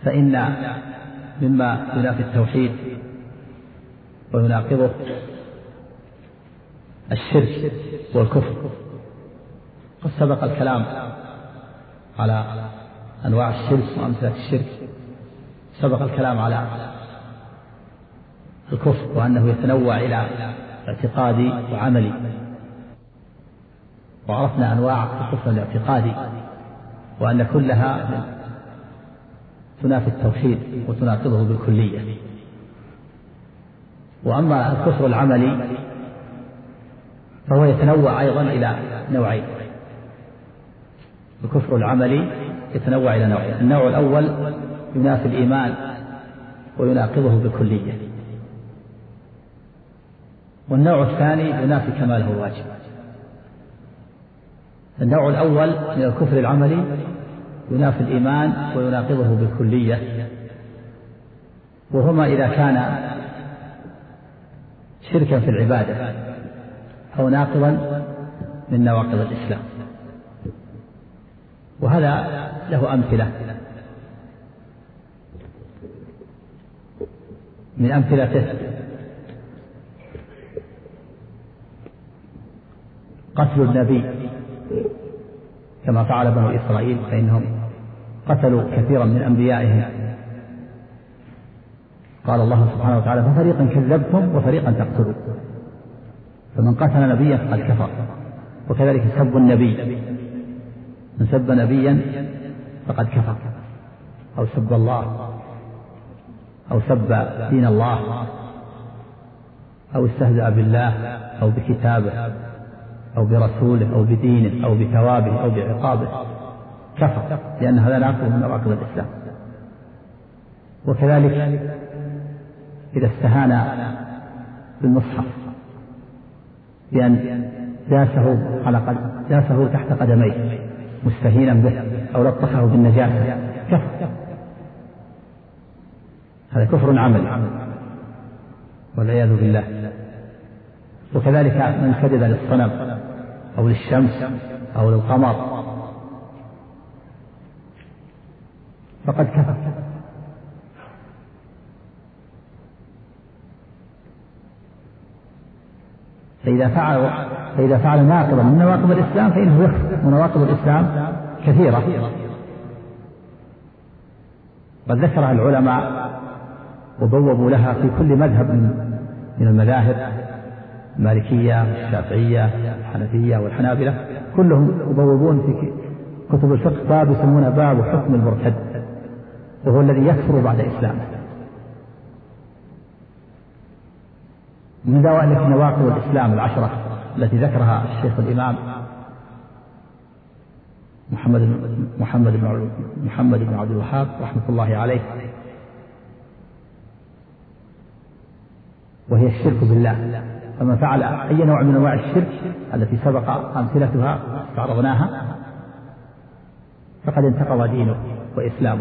فإن مما ينافي التوحيد ويناقضه الشرك والكفر. قد سبق الكلام على أنواع الشرك وأمثلة الشرك، سبق الكلام على الكفر وأنه يتنوع إلى اعتقادي وعملي، وعرفنا أنواع الكفر الاعتقادي وأن كلها تنافي التوحيد وتناقضه بالكلية. وأما الكفر العملي فهو يتنوع أيضا إلى نوعين. الكفر العملي يتنوع إلى نوعين: النوع الأول ينافي الإيمان ويناقضه بالكلية، والنوع الثاني ينافي كماله الواجب. النوع الأول من الكفر العملي ينافي الإيمان ويناقضه بالكلية، وهما إذا كان شركا في العبادة أو ناقضا من نواقض الإسلام. وهذا له أمثلة، من أمثلته قتل النبي كما فعل بنو إسرائيل، فإنهم قتلوا كثيرا من أنبيائهم. قال الله سبحانه وتعالى: ففريقا كذبتم وفريقا تقتلون. فمن قتل نبيا فقد كفر. وكذلك سب النبي، من سب نبيا فقد كفر، أو سب الله، أو سب دين الله، أو استهزأ بالله أو بكتابه أو برسوله أو بدينه أو بثوابه أو بعقابه، كفر، لأن هذا ناقض من نواقض الإسلام. وكذلك إذا استهان بالمصحف بأن داسه تحت قدميه مستهينا به أو لطخه بالنجاسة، كفر، هذا كفر عملي والعياذ بالله. وكذلك من سجد للصنم أو للشمس أو للقمر فقد كفر. فإذا فعل ناقضا من نواقض الإسلام فإنه يكفر. ونواقض الإسلام كثيرة قد ذكرها العلماء وبوبوا لها في كل مذهب من المذاهب، المالكية والشافعية والحنفية والحنابلة، كلهم يبوبون في كتب الفقه باب يسمونه باب حكم المرتد، وهو الذي يكفر بعد إسلامه. من ذلك نواقض الإسلام العشرة التي ذكرها الشيخ الإمام محمد بن عبد الوهاب رحمة الله عليه، وهي الشرك بالله. فمن فعل أي نوع من أنواع الشرك التي سبق أمثلتها استعرضناها فقد انتقض دينه وإسلامه.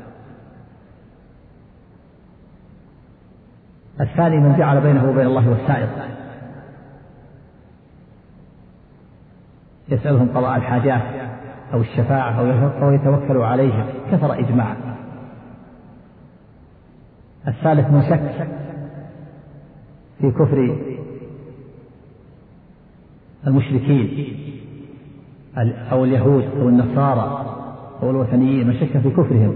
الثاني من جعل بينه وبين الله وسائط، يسألهم قضاء الحاجات أو الشفاعة أو يتوكل عليها، كفر إجماعا. الثالث من شك في كفر المشركين أو اليهود أو النصارى أو الوثنيين، من شك في كفرهم،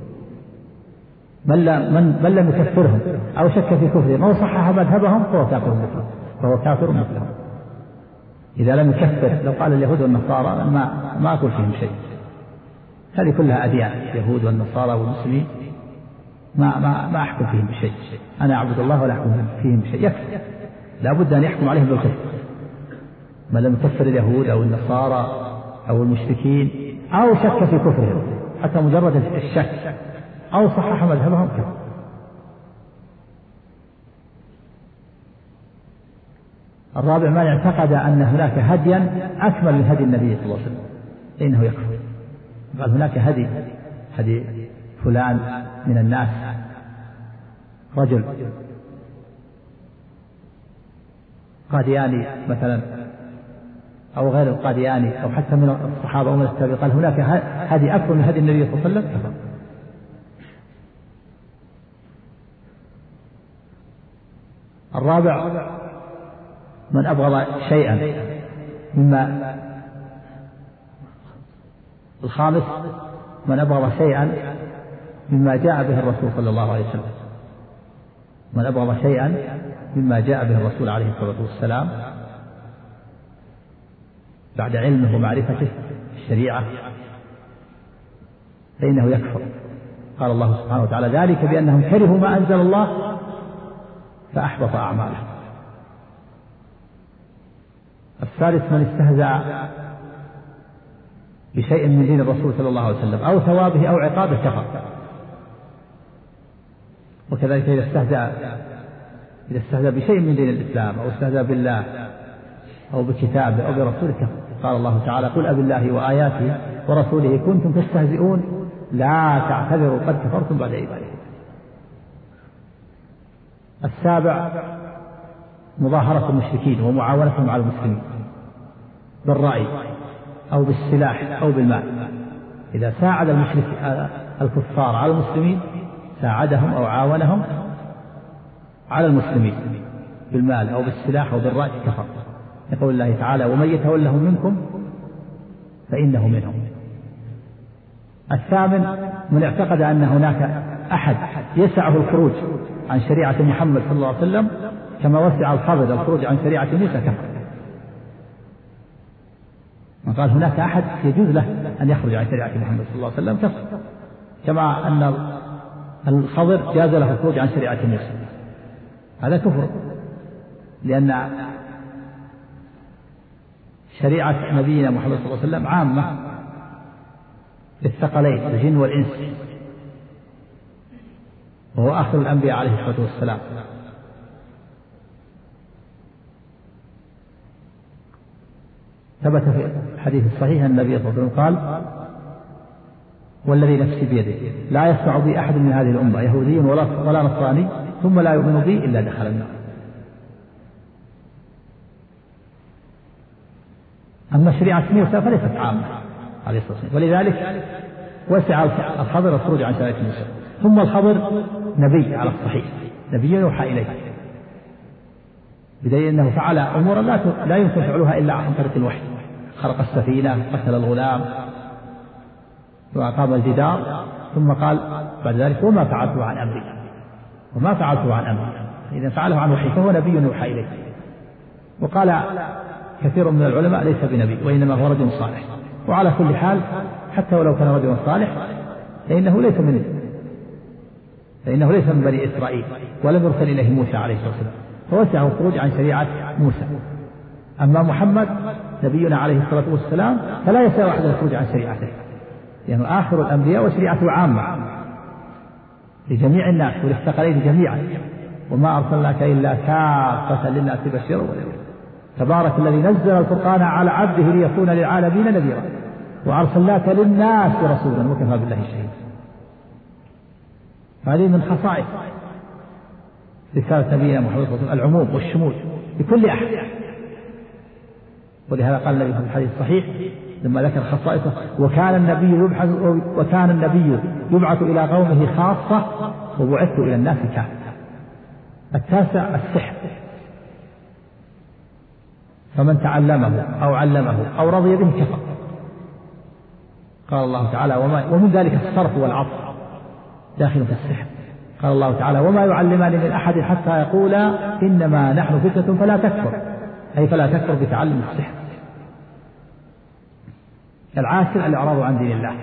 من لم يكفرهم أو شك في كفرهم أو صحح مذهبهم فهو كافر مثلهم. إذا لم يكفر، لو قال اليهود والنصارى ما أقول فيهم شيء، هذه كلها أديان، اليهود والنصارى والمسلمين ما أحكم فيهم بشيء، أنا أعبد الله ولا أحكم فيهم بشيء، يكفر. لا بد أن يحكم عليهم بالكفر. ما لم يكفر اليهود أو النصارى أو المشركين أو شك في كفرهم، حتى مجرد الشك أو صحح مذهبهم، كفر. الرابع من اعتقد أن هناك هديا أكمل من هدي النبي صلى الله عليه وسلم فإنه يكفر. قال هناك هدي فلان من الناس، رجل قادياني مثلا أو غير القادياني أو حتى من الصحابة أو من التابعين، قال هناك هدي أكبر من هدي النبي صلى الله عليه وسلم، كفر. الرابع من أبغض شيئا مما الخامس من أبغض شيئا مما جاء به الرسول صلى الله عليه وسلم، من أبغض شيئا مما جاء به الرسول عليه الصلاة والسلام بعد علمه ومعرفته الشريعة فإنه يكفر. قال الله سبحانه وتعالى: ذلك بأنهم كرهوا ما أنزل الله فأحبط أعمالهم. الثالث من استهزأ بشيء من دين الرسول صلى الله عليه وسلم أو ثوابه أو عقابه كفر. وكذلك إذا استهزأ بشيء من دين الإسلام أو استهزأ بالله أو بكتابه أو برسوله كفر. قال الله تعالى: قل أبالله وآياته ورسوله كنتم تستهزئون لا تعتذروا قد كفرتم بعد إيمانكم. السابع مظاهرة المشركين ومعاونتهم على المسلمين بالرأي أو بالسلاح أو بالمال. إذا ساعد الكفار على المسلمين ساعدهم أو عاونهم على المسلمين بالمال أو بالسلاح أو بالرأي كفر. يقول الله تعالى: ومن يتولهم منكم فإنه منهم. الثامن من اعتقد أن هناك أحد يسعه الخروج عن شريعة محمد صلى الله عليه وسلم كما وسع الخضر الخروج عن شريعة موسى كفر. من قال هناك أحد يجوز له أن يخرج عن شريعة محمد صلى الله عليه وسلم كفر، كما أن الخضر جاز له الخروج عن شريعة موسى، هذا كفر، لأن شريعة نبينا محمد صلى الله عليه وسلم عامة للثقلين الجن والإنس، وهو آخر الأنبياء عليه الصلاة والسلام. ثبت في الحديث الصحيح أن النبي صلى الله عليه وسلم قال: والذي نفسي بيده لا يسمع بي أحد من هذه الأمة يهودي ولا نصراني ثم لا يؤمن بي إلا دخل النار. أما شريعة موسى فليست عامة عليه الصلاة والسلام، ولذلك وسع الخضر الخروج عن شريعة موسى. ثم الخضر نبي على الصحيح، نبي يوحى إليه، بدليل أنه فعل أمورا لا يمكن فعلها إلا عن طريق الوحي. خلق السفينة، قتل الغلام، وأقام الجدار، ثم قال بعد ذلك: وما فعلته عن أمري، وما فعلته عن أمري. إذا فعله عن وحي فهو نبي يوحى إليه. وقال كثير من العلماء: ليس بنبي وإنما هو رجل صالح. وعلى كل حال حتى ولو كان رجلا صالح فإنه ليس من بني إسرائيل ولم يرسل إليه موسى عليه الصلاة والسلام، فوسعه الخروج عن شريعة موسى. أما محمد نبينا عليه الصلاة والسلام فلا يسع أحد الخروج عن شريعته، لأنه يعني آخر الأنبياء وشريعته عامة لجميع الناس وللثقلين جميعا. وما أرسلناك إلا كافة للناس بشيرا ونذيرا. تبارك الذي نزل الفرقان على عبده ليكون للعالمين نذيرا وأرسلناك للناس رسولا وكفى بالله شهيدا. هذه من خصائص رسالة نبينا محمد صلى الله عليه وسلم العموم والشمول لكل أحد. ولهذا قال النبي في الحديث الصحيح لما ذكر خصائصه: وكان النبي يبعث إلى قومه خاصة وبعثت إلى الناس كافة. التاسع السحر، فمن تعلمه أو علمه أو رضي به كفر. قال الله تعالى: ومن ذلك الصرف والعطف داخل في السحر. قال الله تعالى: وما يعلمان من أحد حتى يقولا إنما نحن فتنة فلا تكفر، أي فلا تكفر بتعلم السحر. العاشر الإعراض عن دين الله،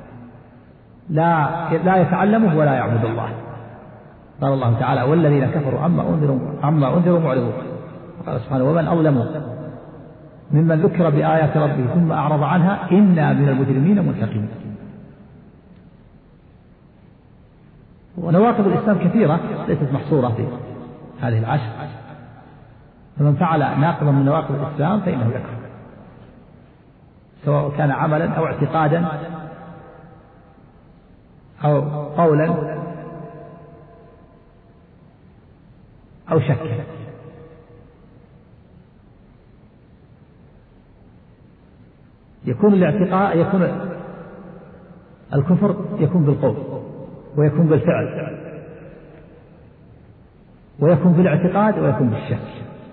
لا يتعلمه ولا يعبد الله. قال الله تعالى: والذين كفروا عما أنذروا معرضون. قال سبحانه: ومن أظلم ممن ذكر بآيات ربه ثم أعرض عنها إنا من المجرمين منتقمون. ونواقض الإسلام كثيرة ليست محصورة في هذه العشر، فمن فعل ناقضا من نواقض الإسلام فإنه يكفر، سواء كان عملا أو اعتقادا أو قولا أو شكا. يكون الكفر يكون بالقول ويكون بالفعل. ويكون بالاعتقاد ويكون بالشك.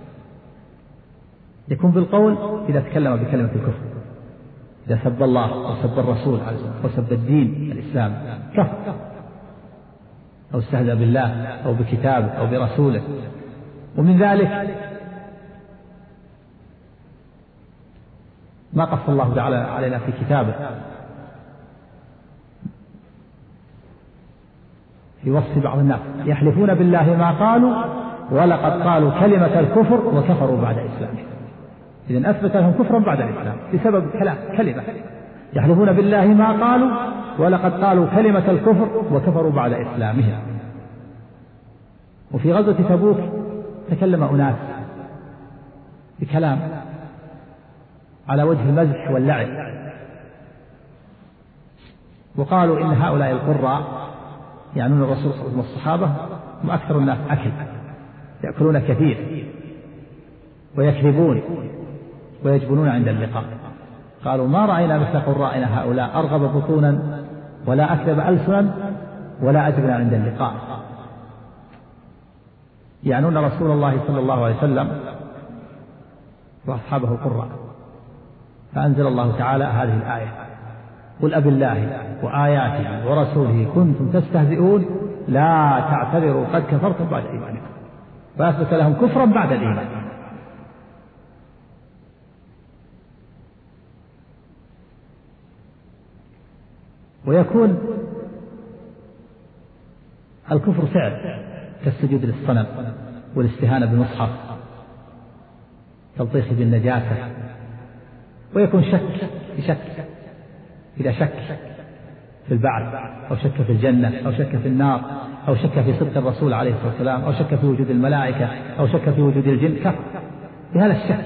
يكون بالقول إذا تكلم بكلمة الكفر، إذا سب الله أو سب الرسول أو سب الدين الإسلام كفر، أو استهزأ بالله أو بكتابه أو برسوله. ومن ذلك ما قص الله تعالى علينا في كتابه في وصف بعض الناس يحلفون بالله ما قالوا ولقد قالوا كلمة الكفر وكفروا بعد إسلامهم. إذن أثبت لهم كفرا بعد الإسلام بسبب كلمة. يحلفون بالله ما قالوا ولقد قالوا كلمة الكفر وكفروا بعد إسلامهم. وفي غزوة تبوك تكلم أناس بكلام على وجه المزح واللعب، وقالوا إن هؤلاء القراء يعنون الرسول صلى الله عليه وسلم والصحابة هم أكثر الناس أكل، يأكلون كثير ويكذبون ويجبنون عند اللقاء. قالوا ما رأينا مثل قرائنا هؤلاء أرغب بطونا ولا أكذب ألسنا ولا أجبن عند اللقاء. يعنون رسول الله صلى الله عليه وسلم وأصحابه القراء. فأنزل الله تعالى هذه الآية: قل أبالله وآياته ورسوله كنتم تستهزئون لا تعتذروا قد كفرتم بعد إيمانكم. فأثبت لهم كفرا بعد الإيمان. ويكون الكفر فعل كالسجود للصنم والاستهانة بالمصحف كالطيش بالنجاسة. ويكون شك إذا شك في البعث أو شك في الجنة أو شك في النار أو شك في صدق الرسول عليه الصلاة والسلام أو شك في وجود الملائكة أو شك في وجود الجن كفر بهذا الشك.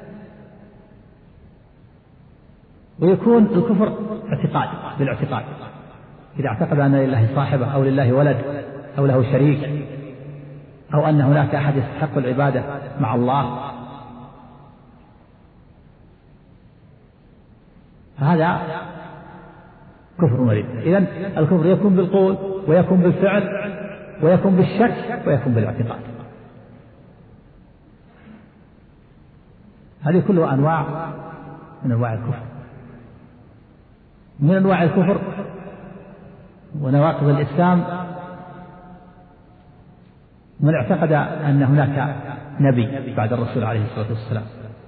ويكون الكفر اعتقاد بالاعتقاد، إذا اعتقد أن لله صاحبة أو لله ولد أو له شريك أو أن هناك أحد يستحق العبادة مع الله، هذا كفر مريد. إذن الكفر يكون بالقول ويكون بالفعل ويكون بالشك ويكون بالاعتقاد. هذه كلها أنواع من أنواع الكفر. من أنواع الكفر ونواقض الإسلام من اعتقد أن هناك نبي بعد الرسول عليه الصلاة والسلام،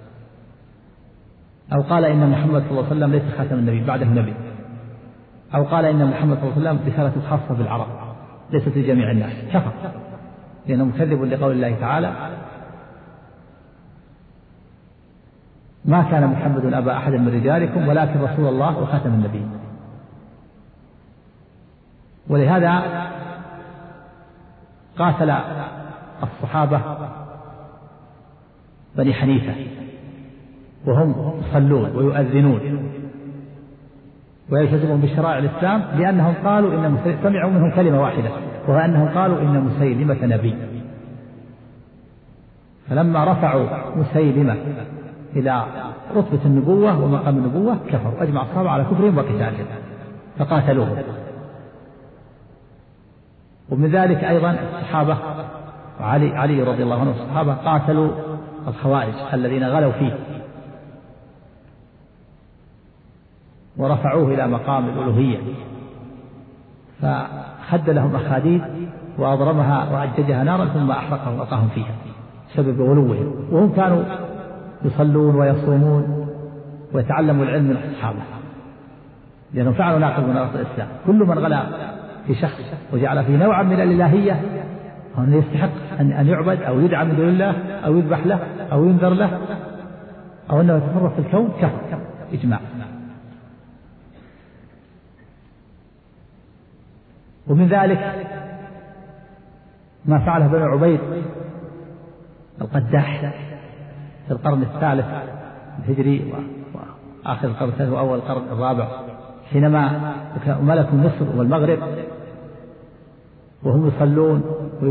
أو قال إن محمد صلى الله عليه وسلم ليس خاتم النبي بعده نبي، أو قال إن محمد صلى الله عليه وسلم رسالة خاصة بالعرب ليست لجميع الناس، كفر لأنه مكذب لقول الله تعالى: ما كان محمد أبا أحد من رجالكم ولكن رسول الله وخاتم النبيين. ولهذا قاتل الصحابة بني حنيفة وهم يصلون ويؤذنون ويلتزمون بشرائع الإسلام، لأنهم قالوا إن سمعوا منهم كلمة واحدة وهو أنهم قالوا إن مسيلمة نبي. فلما رفعوا مسيلمة إلى رتبة النبوة ومقام النبوة كفروا، أجمع الصحابة على كفرهم وقتالهم فقاتلوهم. ومن ذلك أيضا الصحابة علي رضي الله عنه الصحابة قاتلوا الخوارج الذين غلوا فيه ورفعوه إلى مقام الألوهية، فخد لهم أخاديد وأضرمها وأججها نارا ثم أحرقهم وألقاهم فيها بسبب غلوهم، وهم كانوا يصلون ويصومون ويتعلموا العلم من الصحابة، لأنهم فعلوا ناقض من نواقض الإسلام. كل من غلا في شخص وجعل فيه نوعا من الإلهية أنه يستحق أن يعبد أو يدعى من دون الله أو يذبح له أو ينذر له أو أنه يتصرف في الكون كفر إجماع. ومن ذلك ما فعله بنو عبيد القداح في القرن الثالث الهجري وآخر القرن الثالث وأول القرن الرابع، حينما ملكوا مصر والمغرب وهم يصلون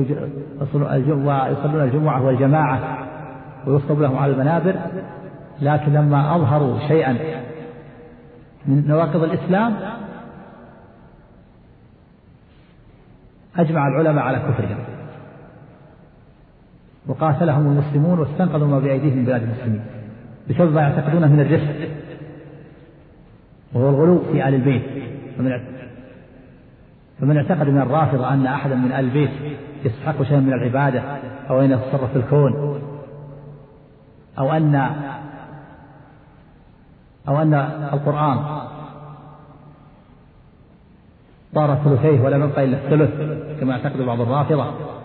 ويصلون الجمعة والجماعة ويخطب لهم على المنابر، لكن لما أظهروا شيئا من نواقض الإسلام أجمع العلماء على كفرهم فقاتلهم المسلمون واستنقذوا ما بأيديهم من بلاد المسلمين بسبب ما يعتقدونه من الرفق وهو الغلو في آل البيت. فمن اعتقد من الرافضة أن أحدا من آل البيت يستحق شيئا من العبادة أو أن يتصرف في الكون أو أن القرآن طار ثلثيه ولم يبقى إلا الثلث كما يعتقد بعض الرافضة،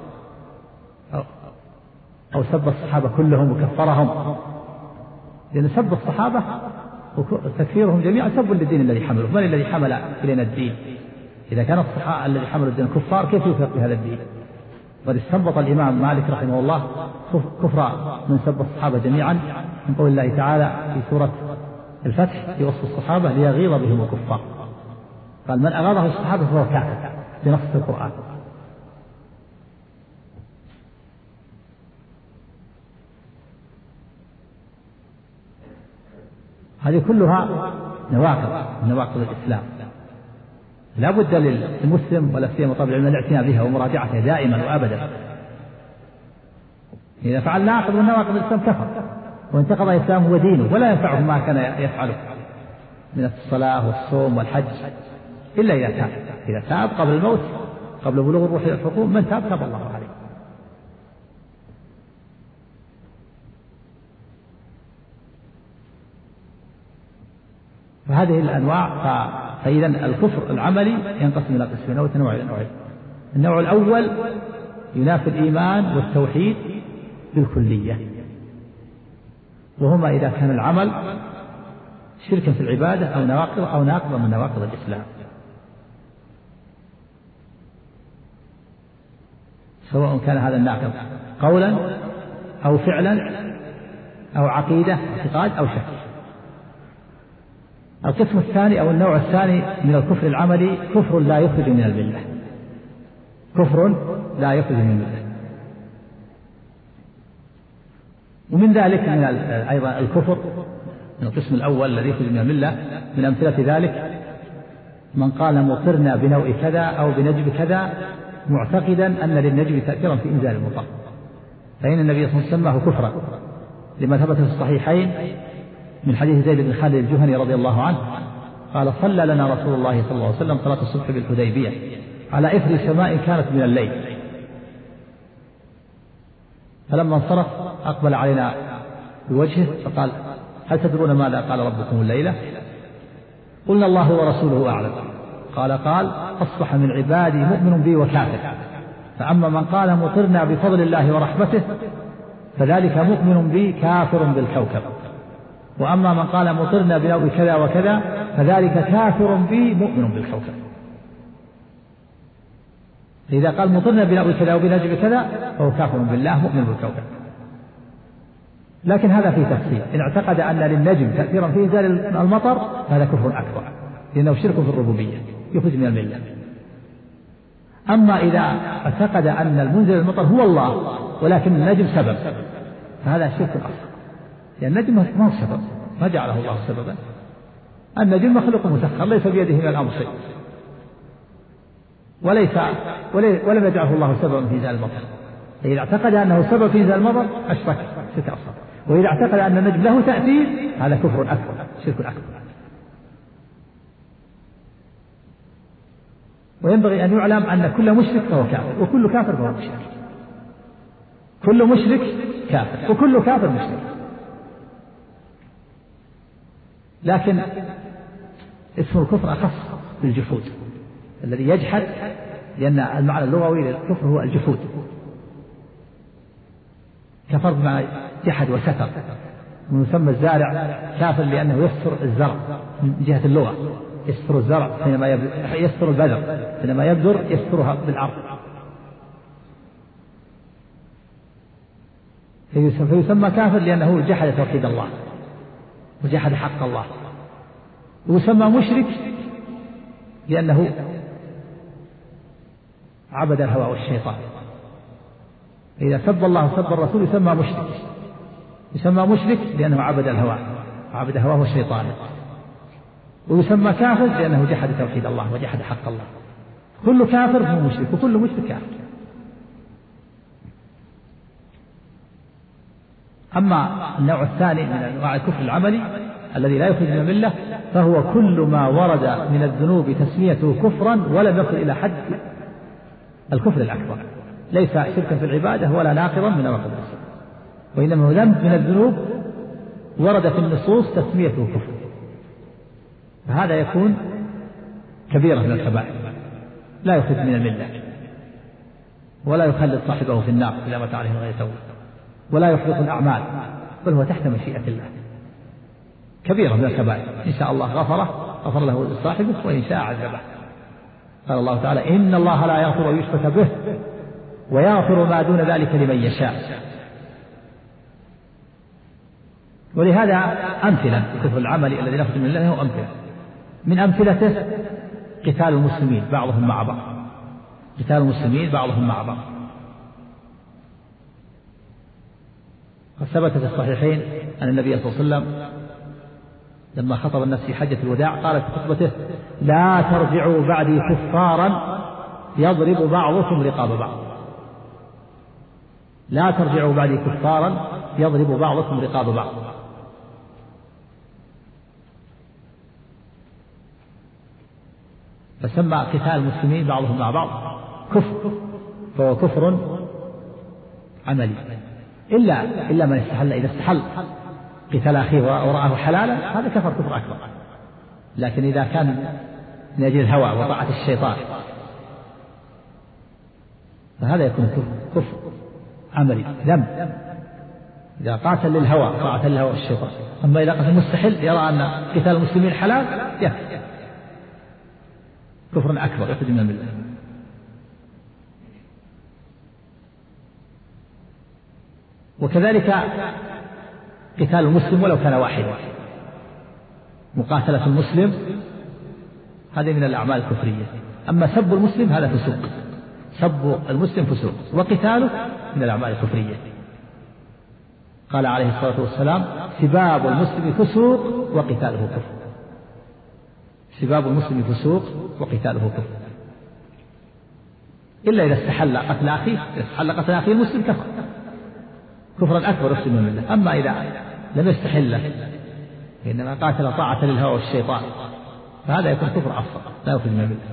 أو سب الصحابة كلهم وكفرهم، لأن سب الصحابة وتكفيرهم جميعا سب للدين الذي حمله. من الذي حمل إلينا الدين؟ إذا كان الصحابة الذي حملوا الدين كفار كيف يفرق بهذا الدين؟ وقد استنبط الإمام مالك رحمه الله كفر من سب الصحابة جميعا من قول الله تعالى في سورة الفتح في وصف الصحابة ليغيظ بهم الكفار، قال من أغاظه الصحابة فهو كافر بنص القرآن. هذه كلها نواقض الإسلام، لا بد للمسلم ولا سيما طالب العلم الاعتناء بها ومراجعتها دائما وأبدا. إذا فعل ناقض من نواقض الإسلام كفر وانتقض إسلامه ودينه، ولا ينفعه ما كان يفعله من الصلاة والصوم والحج إلا إذا تاب قبل الموت قبل بلوغ الروح إلى الحكم، من تاب الله عليه. فهذه الأنواع. فإذا الكفر العملي ينقسم إلى قسمين أو نوعين. النوع الأول ينافي الإيمان والتوحيد بالكلية، وهما إذا كان العمل شركا في العبادة أو ناقضا من نواقض الإسلام، سواء كان هذا الناقض قولا أو فعلا أو عقيدة اعتقاد أو شك. القسم الثاني أو النوع الثاني من الكفر العملي كفر لا يخرج من الملة، ومن ذلك من أيضا الكفر من القسم الأول الذي يخرج من الملة، من أمثلة ذلك من قال مطرنا بنوء كذا أو بنجم كذا معتقدا أن للنجم تأثيرا في إنزال المطر، فإن النبي صلى الله عليه وسلم سماه كفرا لما ثبت في الصحيحين من حديث زيد بن خالد الجهني رضي الله عنه قال صلى لنا رسول الله صلى الله عليه وسلم صلاة الصبح بالحديبية على إثر سماء كانت من الليل، فلما انصرف أقبل علينا بوجهه فقال هل تدرون ماذا قال ربكم الليلة؟ قلنا الله ورسوله أعلم. قال أصبح من عبادي مؤمن بي وكافر، فأما من قال مطرنا بفضل الله ورحمته فذلك مؤمن بي كافر بالكوكب، وأما من قال مطرنا بنوء كذا وكذا فذلك كافر بي مؤمن بالكوكب. إذا قال مطرنا بنوء كذا وبنجم كذا فهو كافر بالله مؤمن بالكوكب. لكن هذا فيه تفصيل، إن اعتقد أن للنجم تأثيرا في إنزال المطر فهذا كفر أكبر لأنه شرك في الربوبية يخرج من الملة. أما إذا اعتقد أن المنزل المطر هو الله ولكن النجم سبب فهذا شرك أصغر، لأن النجم ما هو سبب، ما جعله الله سببا، النجم مخلوق مسخر ليس بيده من الأمر شيء، ولم يجعله الله سببا في إنزال المطر. فإذا اعتقد أنه سبب في إنزال المطر أشرك شرك أصغر، وإذا اعتقد أن النجم له تأثير هذا كفر أكبر شرك أكبر. وينبغي أن يعلم أن كل مشرك فهو كافر وكل كافر فهو مشرك، كل مشرك كافر وكل كافر مشرك. لكن اسم الكفر أخص بالجحود الذي يجحد، لأن المعنى اللغوي للكفر هو الجحود، كفر بمعنى جحد وستر، ويسمى الزارع كافر لأنه يستر الزرع من جهة اللغة، يستر الزرع حينما يستر البذر حينما يبذر يسترها بالأرض، فيسمى كافر لأنه جحد توحيد الله وجحد حق الله. ويسمى مشرك لأنه عبد الهوى والشيطان. إذا سب الله وسب الرسول يسمى مشرك لأنه عبد الهوى وعبد هواه والشيطان. ويسمى كافر لأنه جحد توحيد الله وجحد حق الله. كل كافر هو مشرك وكل مشرك كافر. أما النوع الثاني من أنواع الكفر العملي الذي لا يخرج من الملة فهو كل ما ورد من الذنوب تسميته كفرا ولم يصل إلى حد الكفر الأكبر، ليس شركا في العبادة ولا ناقضا من نواقض الإسلام، وإنما هو ذنب من الذنوب ورد في النصوص تسميته كفر، فهذا يكون كبيرة من الكبائر لا يخرج من الملة ولا يخلد صاحبه في النار إذا مات عليه غير توبة ولا يحبط الأعمال، بل هو تحت مشيئة الله، كبيرة من الكبائر. إن شاء الله غفر له صاحبه وإن شاء عذبه. قال الله تعالى: إن الله لا يغفر أن يشرك به ويغفر ما دون ذلك لمن يشاء. ولهذا أمثلة الكفر العملي الذي يخرج من الله هو أمثلة، من أمثلته قتال المسلمين بعضهم مع بعض، قتال المسلمين بعضهم مع بعض. قد ثبت في الصحيحين أن النبي صلى الله عليه وسلم لما خطب الناس في حجة الوداع قال في خطبته: لا ترجعوا بعدي كفارا يضرب بعضكم رقاب بعض. لا ترجعوا بعدي كفارا يضرب بعضكم رقاب بعض. فسمى قتال المسلمين بعضهم مع بعض كفر، فهو كفر عملي، إلا من استحل، إذا استحل قتال أخيه ورآه حلالا هذا كفر كفر أكبر، لكن إذا كان من أجل الهوى وطاعة الشيطان فهذا يكون كفر عملي ذنب، إذا قاتل للهوى طاعة للهوى والشيطان. أما إذا قتل مستحل يرى أن قتال المسلمين حلال يكفي كفر أكبر يخرج من الملة. وكذلك قتال المسلم ولو كان واحدا، مقاتلة المسلم هذه من الأعمال الكفرية. أما سب المسلم هذا فسوق، سب المسلم فسوق، وقتاله من الأعمال الكفرية. قال عليه الصلاة والسلام: سباب المسلم فسوق وقتاله كفر. سباب المسلم فسوق وقتاله كفر، إلا إذا استحل قتل أخيه، إذا استحل قتل أخيه المسلم كفر كفرا أكبر يخرج من الملة. أما إذا لم يستحل إنما قاتل طاعة للهوى والشيطان فهذا يكون كفر أصغر لا يخرج من الملة.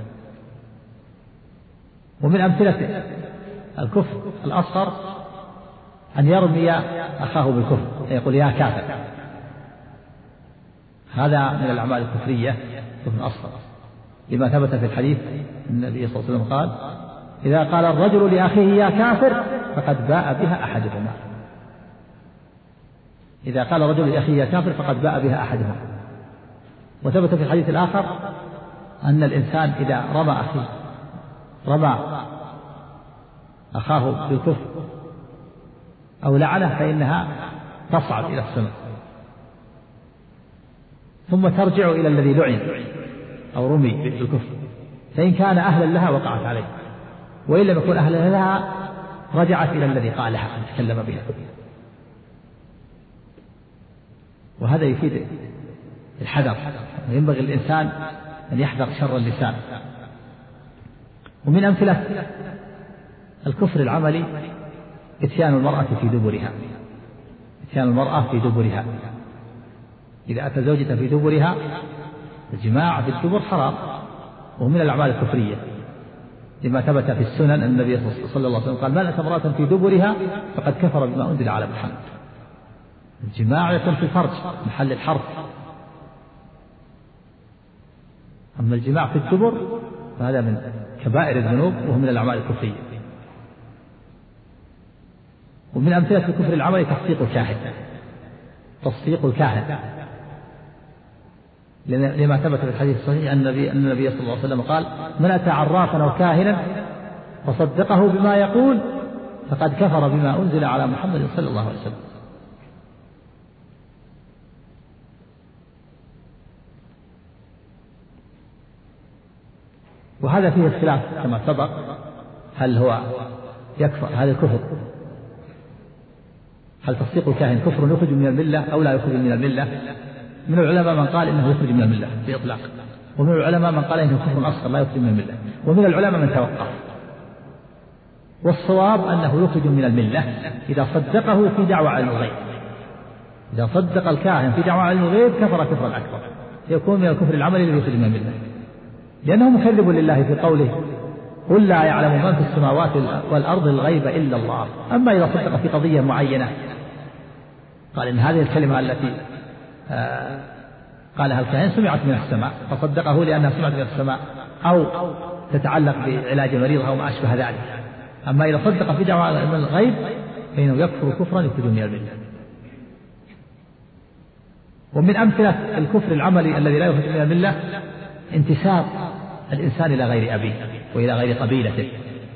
ومن أمثلة الكفر الأصغر أن يرمي أخاه بالكفر، يقول: يا كافر. هذا من الأعمال الكفرية كفر أصغر، لما ثبت في الحديث النبي صلى الله عليه وسلم قال: إذا قال الرجل لأخيه يا كافر فقد باء بها أحدهما. إذا قال الرجل لأخيه يا كافر فقد باء بها أحدهما. وثبت في الحديث الآخر أن الإنسان إذا رمى أخاه بالكفر أو لعنه فإنها تصعد إلى السماء ثم ترجع إلى الذي لعن أو رمي بالكفر، فإن كان أهلا لها وقعت عليه، وإن لم يكن أهلا لها رجعت إلى الذي قالها تكلم بها. وهذا يفيد الحذر، وينبغي الإنسان أن يحذر شر اللسان. ومن أمثلة الكفر العملي إتيان المرأة في دبرها، إتيان المرأة في دبرها. إذا أتى زوجته في دبرها، الجماع في الدبر حرام ومن الأعمال الكفرية، لما ثبت في السنن أن النبي صلى الله عليه وسلم قال: من أتى امرأة في دبرها فقد كفر بما أنزل على محمد. الجماع يكون في الفرج محل الحرف، أما الجماع في الدبر فهذا من كبائر الذنوب وهو من الأعمال الكفرية. ومن أمثلة الكفر العملي تصديق الكاهن، تصديق الكاهن، لما ثبت في الحديث الصحيح أن النبي صلى الله عليه وسلم قال: من أتى عرافا أو كاهنا وصدقه بما يقول فقد كفر بما أنزل على محمد صلى الله عليه وسلم. وهذا فيه اختلاف كما سبق، هل هو يكفر هذا الكفر، هل تصديق الكاهن كفر يخرج من الملة أو لا يخرج من الملة؟ من العلماء من قال إنه يخرج من الملة بإطلاق، ومن العلماء من قال إنه كفر أصغر لا يخرج من الملة، ومن العلماء من توقف. والصواب أنه يخرج من الملة إذا صدقه في دعوى علم الغيب، إذا صدق الكاهن في دعوى علم الغيب كفر كفرا أكبر، يكون من الكفر العملي الذي يخرج من الله، لأنه مكذب لله في قوله قل لا يعلم من في السماوات والأرض الغيب إلا الله. أما إذا صدق في قضية معينة قال إن هذه الكلمة التي قالها الكاهن سمعت من السماء فصدقه لأنها سمعت من السماء، أو تتعلق بعلاج مريض أو ما أشبه ذلك. أما إذا صدق في دعوى علم الغيب فإنه يكفر كفرا يخرج من الملة. ومن أمثلة الكفر العملي الذي لا يخرج من الملة انتساب الإنسان إلى غير أبيه وإلى غير قبيلته،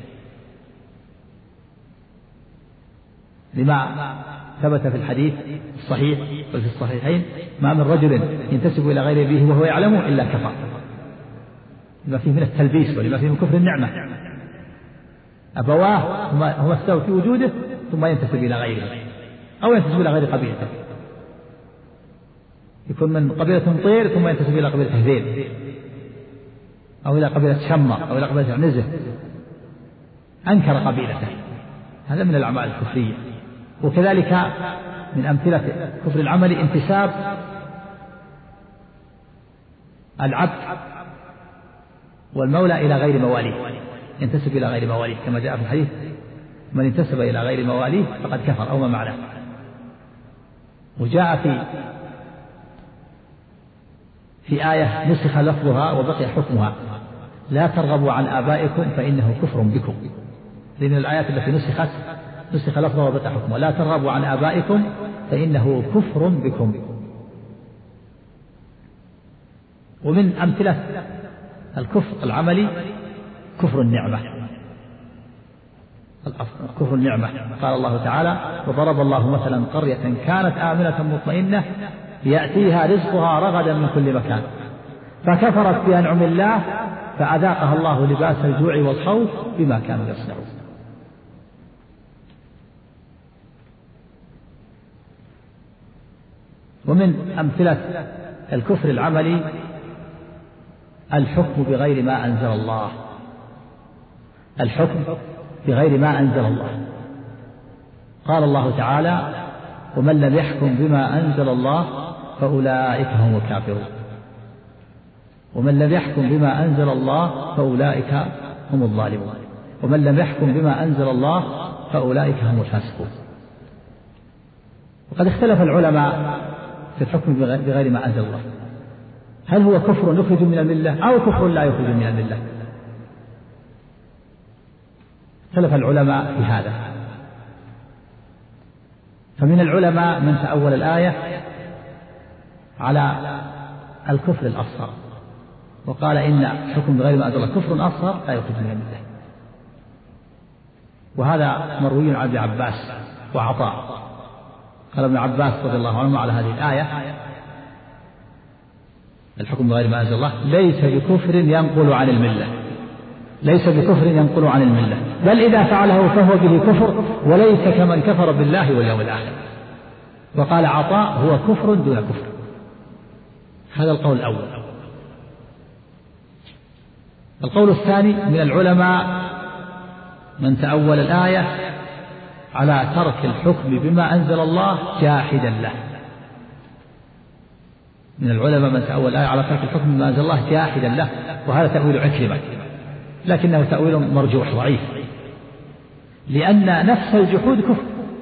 لما ثبت في الحديث الصحيح وفي الصحيحين ما من رجل ينتسب إلى غير أبيه وهو يعلمه إلا كفر، لما فيه من التلبيس ولما فيه من كفر النعمة. أبواه هما السبب في وجوده ثم ينتسب إلى غيره أو ينتسب إلى غير قبيلته، يكون من قبيلة طير ثم ينتسب إلى قبيلة هذيل أو إلى قبيلة شمر أو إلى قبيلة عنزة، أنكر قبيلته، هذا من الأعمال الكفرية. وكذلك من أمثلة كفر العمل انتساب العبد والمولى إلى غير مواليه، ينتسب إلى غير مواليه كما جاء في الحديث من انتسب إلى غير مواليه فقد كفر أو ما معناه. وجاء في آية نسخ لفظها وبقي حكمها لا ترغبوا عن آبائكم فإنه كفر بكم، من الآيات التي نسخ لفظها وبقي حكمها لا ترغبوا عن آبائكم فإنه كفر بكم. ومن أمثلة الكفر العملي كفر النعمة، كفر النعمة. قال الله تعالى وضرب الله مثلا قرية كانت آمنة مطمئنة يأتيها رزقها رغدا من كل مكان فكفرت بأنعم الله فأذاقها الله لباس الجوع والخوف بما كانوا يصنعون. ومن أمثلة الكفر العملي الحكم بغير ما أنزل الله، الحكم بغير ما أنزل الله. قال الله تعالى ومن لم يحكم بما أنزل الله فأولئك هم الكافرون، ومن لم يحكم بما أنزل الله فأولئك هم الظالمون، ومن لم يحكم بما أنزل الله فأولئك هم الفاسقون. وقد اختلف العلماء في الحكم بغير ما أنزل الله، هل هو كفر يخرج من الملة أو كفر لا يخرج من الملة؟ اختلف العلماء في هذا، فمن العلماء من تأول الآية على الكفر الأصغر وقال إن حكم بغير ما أنزل الله كفر أصغر لا يخرج من الملة، وهذا مروي عن ابن عباس وعطاء. قال ابن عباس رضي الله عنه على هذه الآية الحكم بغير ما أنزل الله ليس بكفر ينقل عن الملة، ليس بكفر ينقل عن الملة، بل إذا فعله فهو به كفر وليس كمن كفر بالله واليوم الآخر. وقال عطاء هو كفر دون كفر. هذا القول الأول. القول الثاني من العلماء من تأول الآية على ترك الحكم بما أنزل الله جاحدا له، من العلماء من تأول الآية على ترك الحكم بما أنزل الله جاحدا له، وهذا تأويل عكرمة لكنه تأويل مرجوح ضعيف، لأن نفس الجحود كفر،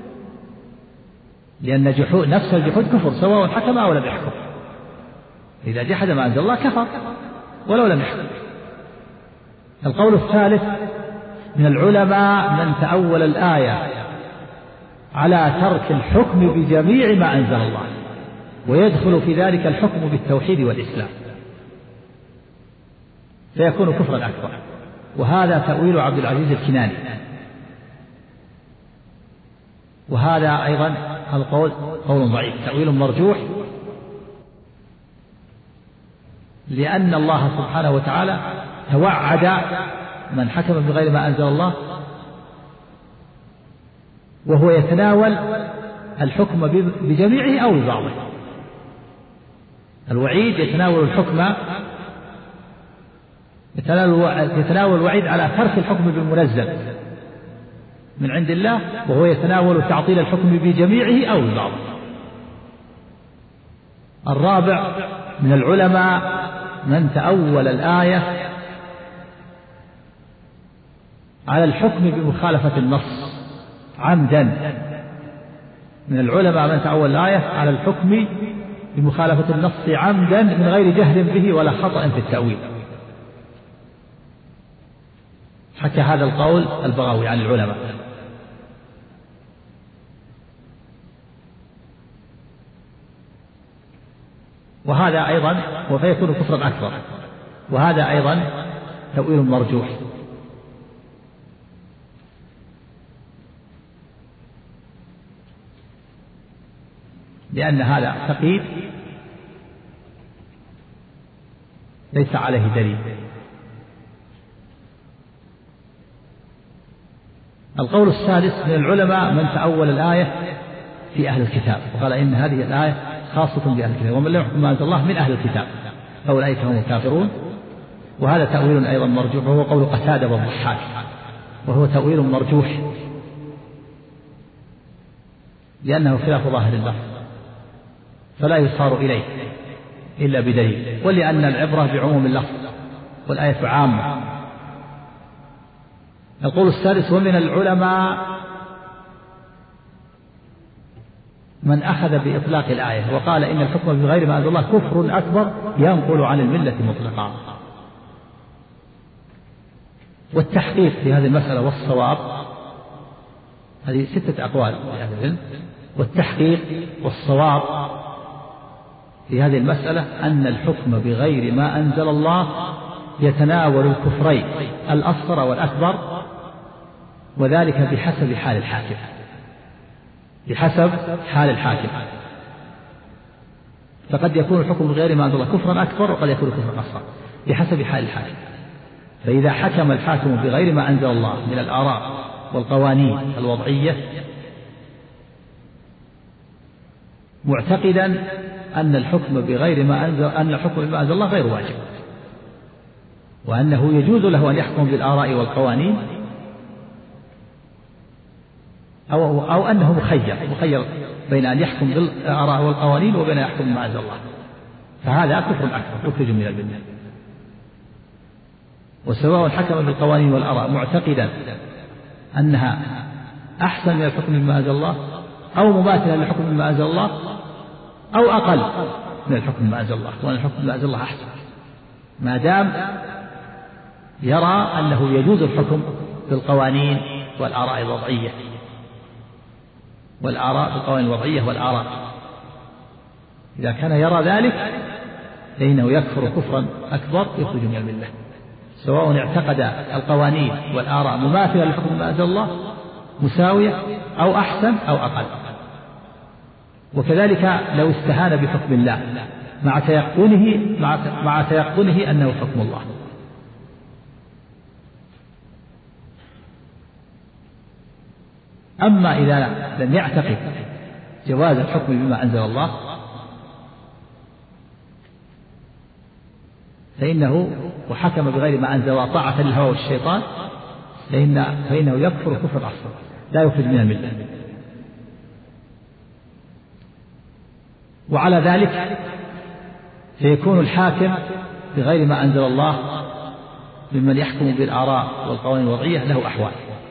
لأن نفس الجحود كفر سواء حكم أو لم يحكم، إذا جحد ما أنزل الله كفر ولو لم يحكم. القول الثالث من العلماء من تأول الآية على ترك الحكم بجميع ما أنزل الله، ويدخل في ذلك الحكم بالتوحيد والإسلام، فيكون كفرا أكبر، وهذا تأويل عبد العزيز الكناني. وهذا أيضا القول قول ضعيف تأويل مرجوح، لأن الله سبحانه وتعالى توعد من حكم بغير ما أنزل الله وهو يتناول الحكم بجميعه أو ببعضه. الوعيد يتناول الحكم، يتناول الوعيد على ترك الحكم بالمنزل من عند الله، وهو يتناول تعطيل الحكم بجميعه أو ببعضه. الرابع من العلماء من تأول الآية على الحكم بمخالفة النص عمدا. من العلماء من تأول الآية على الحكم بمخالفة النص عمدا من غير جهل به ولا خطأ في التأويل. حكى هذا القول البغوي عن العلماء. وهذا أيضا وفيكون كفرا أكبر، وهذا أيضا تأويل مرجوح، لأن هذا تقييد ليس عليه دليل. القول السادس من العلماء من تأول الآية في أهل الكتاب وقال إن هذه الآية خاصة بأهل الكتاب، ومن لم يحكم ما أنزل الله من أهل الكتاب فأولئك هم الكافرون. وهذا تأويل أيضا مرجوح، وهو قول قتادة والضحاك، وهو تأويل مرجوح لأنه خلاف ظاهر اللفظ فلا يصار إليه إلا بدليل، ولأن العبرة بعموم اللفظ والآية عامة. القول السادس ومن العلماء من أخذ بإطلاق الآية وقال إن الحكم بغير ما أنزل الله كفر أكبر ينقل عن الملة مطلقا. والتحقيق في هذه المسألة والصواب، هذه 6 أقوال لأهل العلم، والتحقيق والصواب في هذه المسألة أن الحكم بغير ما أنزل الله يتناول الكفرين الأصغر والأكبر، وذلك بحسب حال الحاكم، بحسب حال الحاكم. فقد يكون الحكم بغير ما أنزل الله كفرا أكبر، وقد يكون كفرا أصغر بحسب حال الحاكم. فإذا حكم الحاكم بغير ما أنزل الله من الآراء والقوانين الوضعية معتقدا أن الحكم بغير ما أنزل الله غير واجب، وأنه يجوز له أن يحكم بالآراء والقوانين، أو أنه مخير بين أن يحكم بالآراء والقوانين وبين أن يحكم بما أنزل الله، فهذا كفر أكبر يخرج من الملة. وسواء حكم بالقوانين والآراء معتقدا أنها أحسن من الحكم بما أنزل الله، أو مماثلا للحكم بما أنزل الله، أو أقل من الحكم بما أنزل الله، وأن الحكم بما أنزل الله أحسن، ما دام يرى أنه يجوز الحكم بالقوانين والآراء الوضعية بالقوانين الوضعية والآراء. إذا كان يرى ذلك فإنه يكفر كفرا أكبر يخرج من الملة، سواء اعتقد القوانين والآراء مماثلة لحكم ما أنزل الله مساوية أو أحسن أو أقل. وكذلك لو استهان بحكم الله مع تيقنه أنه حكم الله. أما إذا لم يعتقد جواز الحكم بما أنزل الله فإنه وحكم بغير ما أنزل الله طاعة للهوى والشيطان فإنه يكفر كفر أصغر لا يخرج من الملة. وعلى ذلك فيكون الحاكم بغير ما أنزل الله ممن يحكم بالآراء والقوانين الوضعية له أحوال.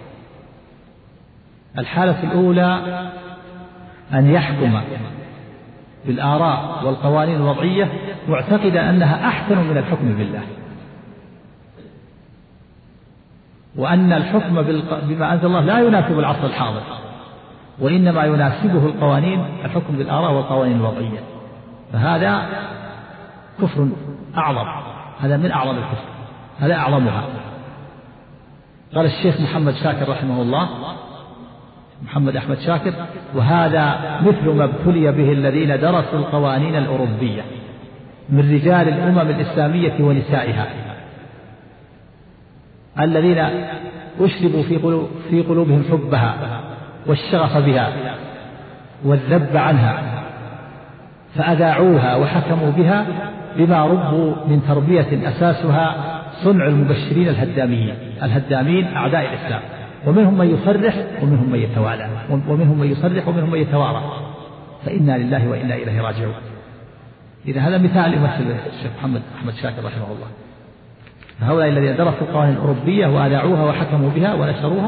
الحالة الأولى أن يحكم بالآراء والقوانين الوضعية معتقدا أنها أحسن من الحكم بالله، وأن الحكم بما أنزل الله لا يناسب العصر الحاضر، وإنما يناسبه الحكم بالآراء والقوانين الوضعية، فهذا كفر أعظم، هذا من أعظم الكفر، هذا أعظمها. قال الشيخ محمد شاكر رحمه الله، محمد أحمد شاكر: وهذا مثل ما ابتلي به الذين درسوا القوانين الأوروبية من رجال الأمم الإسلامية ونسائها، الذين أشربوا في قلوبهم حبها والشغف بها والذب عنها، فأذاعوها وحكموا بها بما ربوا من تربية أساسها صنع المبشرين الهدامين أعداء الإسلام، ومنهم من يصرح ومنهم من يتوالى، ومنهم من يصرح ومنهم من يتوارى، فإنا لله وإنا إليه راجعون. إذا هذا مثال يمثل الشيخ محمد شاكر رحمه الله. فهؤلاء الذين درسوا القوانين الأوروبية وأذاعوها وحكموا بها ونشروها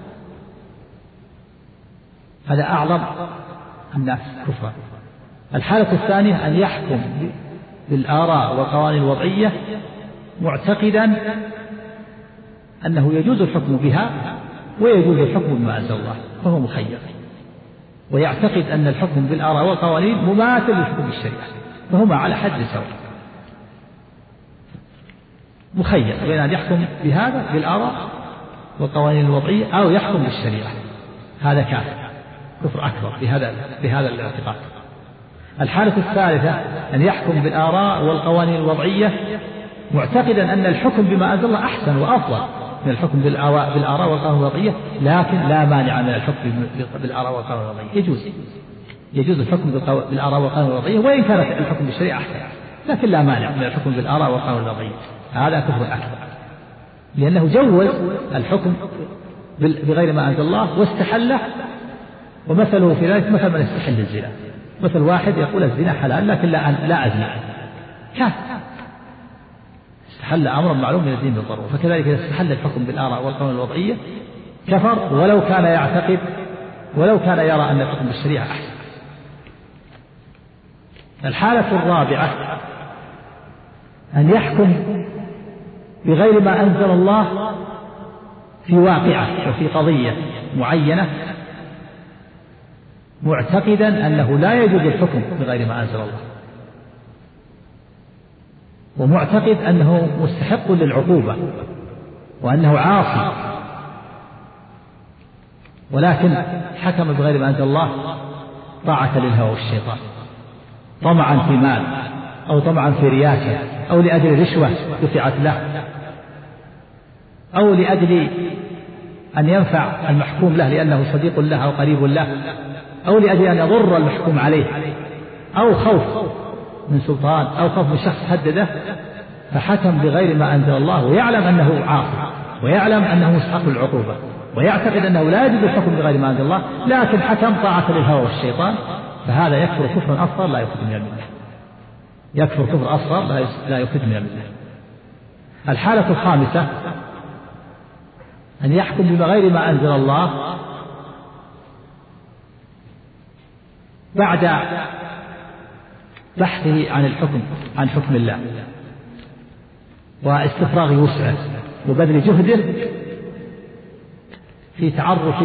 هذا أعظم الناس كفرا. الحالة الثانية أن يحكم بالآراء والقوانين الوضعية معتقدا أنه يجوز الحكم بها ويجوز الحكم بما أنزل الله، فهو مخير، ويعتقد أن الحكم بالآراء والقوانين مماثل للحكم بالشريعة، فهما على حد سواء، مخير بين أن يحكم بهذا بالآراء والقوانين الوضعية أو يحكم بالشريعة. هذا كفر أكبر بهذا الاعتقاد. الحالة الثالثة أن يحكم بالآراء والقوانين الوضعية معتقدا أن الحكم بما أنزل الله أحسن وأفضل من الحكم بالآراء والقوانين الوضعية، لكن لا مانع من الحكم بالآراء والقوانين الوضعية، يجوز الحكم بالآراء والقوانين الوضعية وإن كان الحكم بالشريعة أحسن، لكن لا مانع من الحكم بالآراء والقوانين الوضعية. هذا كفر أكبر، لأنه جوز الحكم بغير ما أنزل الله واستحله، ومثله في ذلك مثل من يستحل الزنا، مثل واحد يقول الزنا حلال لكن لا أزني، كافر، استحل أمرا معلوم من الدين بالضرورة. فكذلك إذا استحل الحكم بالآراء والقوانين الوضعية كفر، ولو كان يعتقد ولو كان يرى أن الحكم بالشريعة أحسن. الحالة الرابعة أن يحكم بغير ما أنزل الله في واقعة وفي قضية معينة معتقدا أنه لا يجوز الحكم بغير ما أنزل الله، ومعتقد أنه مستحق للعقوبة وأنه عاصي، ولكن حكم بغير ما أنزل الله طاعة للهوى والشيطان، طمعا في مال أو طمعا في رياسة أو لأجل رشوة دفعت له أو لأجل أن ينفع المحكوم له لأنه صديق له أو قريب له أو لأجل أن يضر المحكوم عليه أو خوف من سلطان أو خوف من شخص هدده، فحكم بغير ما أنزل الله ويعلم أنه عاصي ويعلم أنه مستحق العقوبة ويعتقد أنه لا يجوز الحكم بغير ما أنزل الله، لكن حكم طاعة للهوى والشيطان، فهذا يكفر كفرا أصغر لا يخرج من الملة، يكفر كفر أصغر لا يخرج من الملة. الحالة الخامسة أن يحكم بغير ما أنزل الله بعد بحثه عن حكم الله واستفراغ وسعه وبذل جهده في تعرف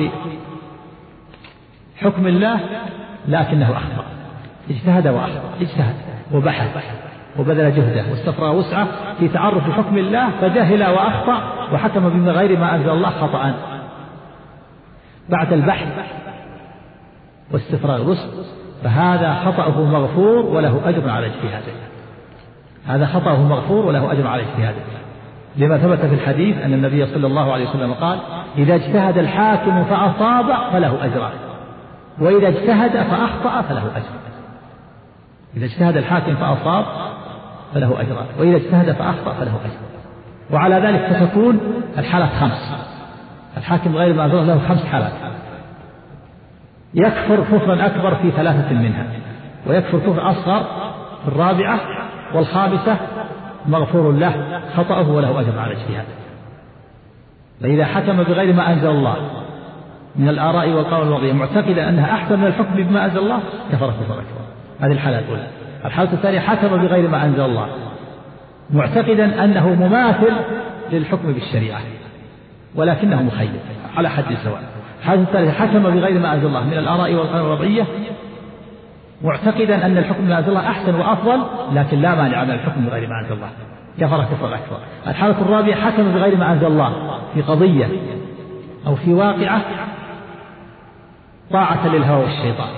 حكم الله، لكنه أخطأ، اجتهد وبحث وبذل جهده واستفراغ وسعه في تعرف حكم الله فجهل وأخطأ وحكم بغير ما أنزل الله خطأ بعد البحث واستفراغ الوسع، فهذا خطأه مغفور وله أجر على اجتهاده، هذا خطأه مغفور وله أجر على اجتهاده، لما ثبت في الحديث أن النبي صلى الله عليه وسلم قال: إذا اجتهد الحاكم فأصاب فله أجران، وإذا اجتهد فأخطأ فله أجر. إذا اجتهد الحاكم فأصاب فله أجران، وإذا اجتهد فأخطأ فله أجر. وعلى ذلك فتكون الحالات 5، الحاكم غير ما أنزل له 5 حالات، يكفر كفرا أكبر في 3 منها، ويكفر كفر أصغر في 4، وال5 مغفور له خطأه وله أجر على اجتهاده. فإذا حكم بغير ما أنزل الله من الآراء والقول الوضعية معتقدا أنها أحسن من الحكم بما أنزل الله كفر كفر أكبر. هذه الحالة الأولى. الحالة الثانية حكم بغير ما أنزل الله معتقدا أنه مماثل للحكم بالشريعة ولكنه مخير على حد سواء. الحالة الثالثة حكم بغير ما أنزل الله من الآراء والقول الوضعية معتقدا أن الحكم بما أنزل الله أحسن وأفضل، لكن لا مانع من الحكم بغير ما أنزل الله كفر كفر أكبر. الحالة الرابعة حكم بغير ما أنزل الله في قضية أو في واقعة طاعة للهوى والشيطان،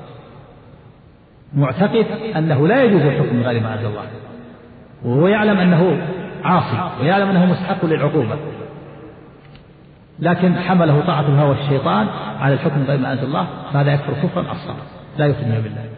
معتقد أنه لا يجوز الحكم بغير ما أنزل الله، وهو يعلم أنه عاصي ويعلم أنه مستحق للعقوبة، لكن حمله طاعة الهوى والشيطان على الحكم بغير ما أنزل الله، فهذا يكفر كفرا أصغر لا يخرج من بالله.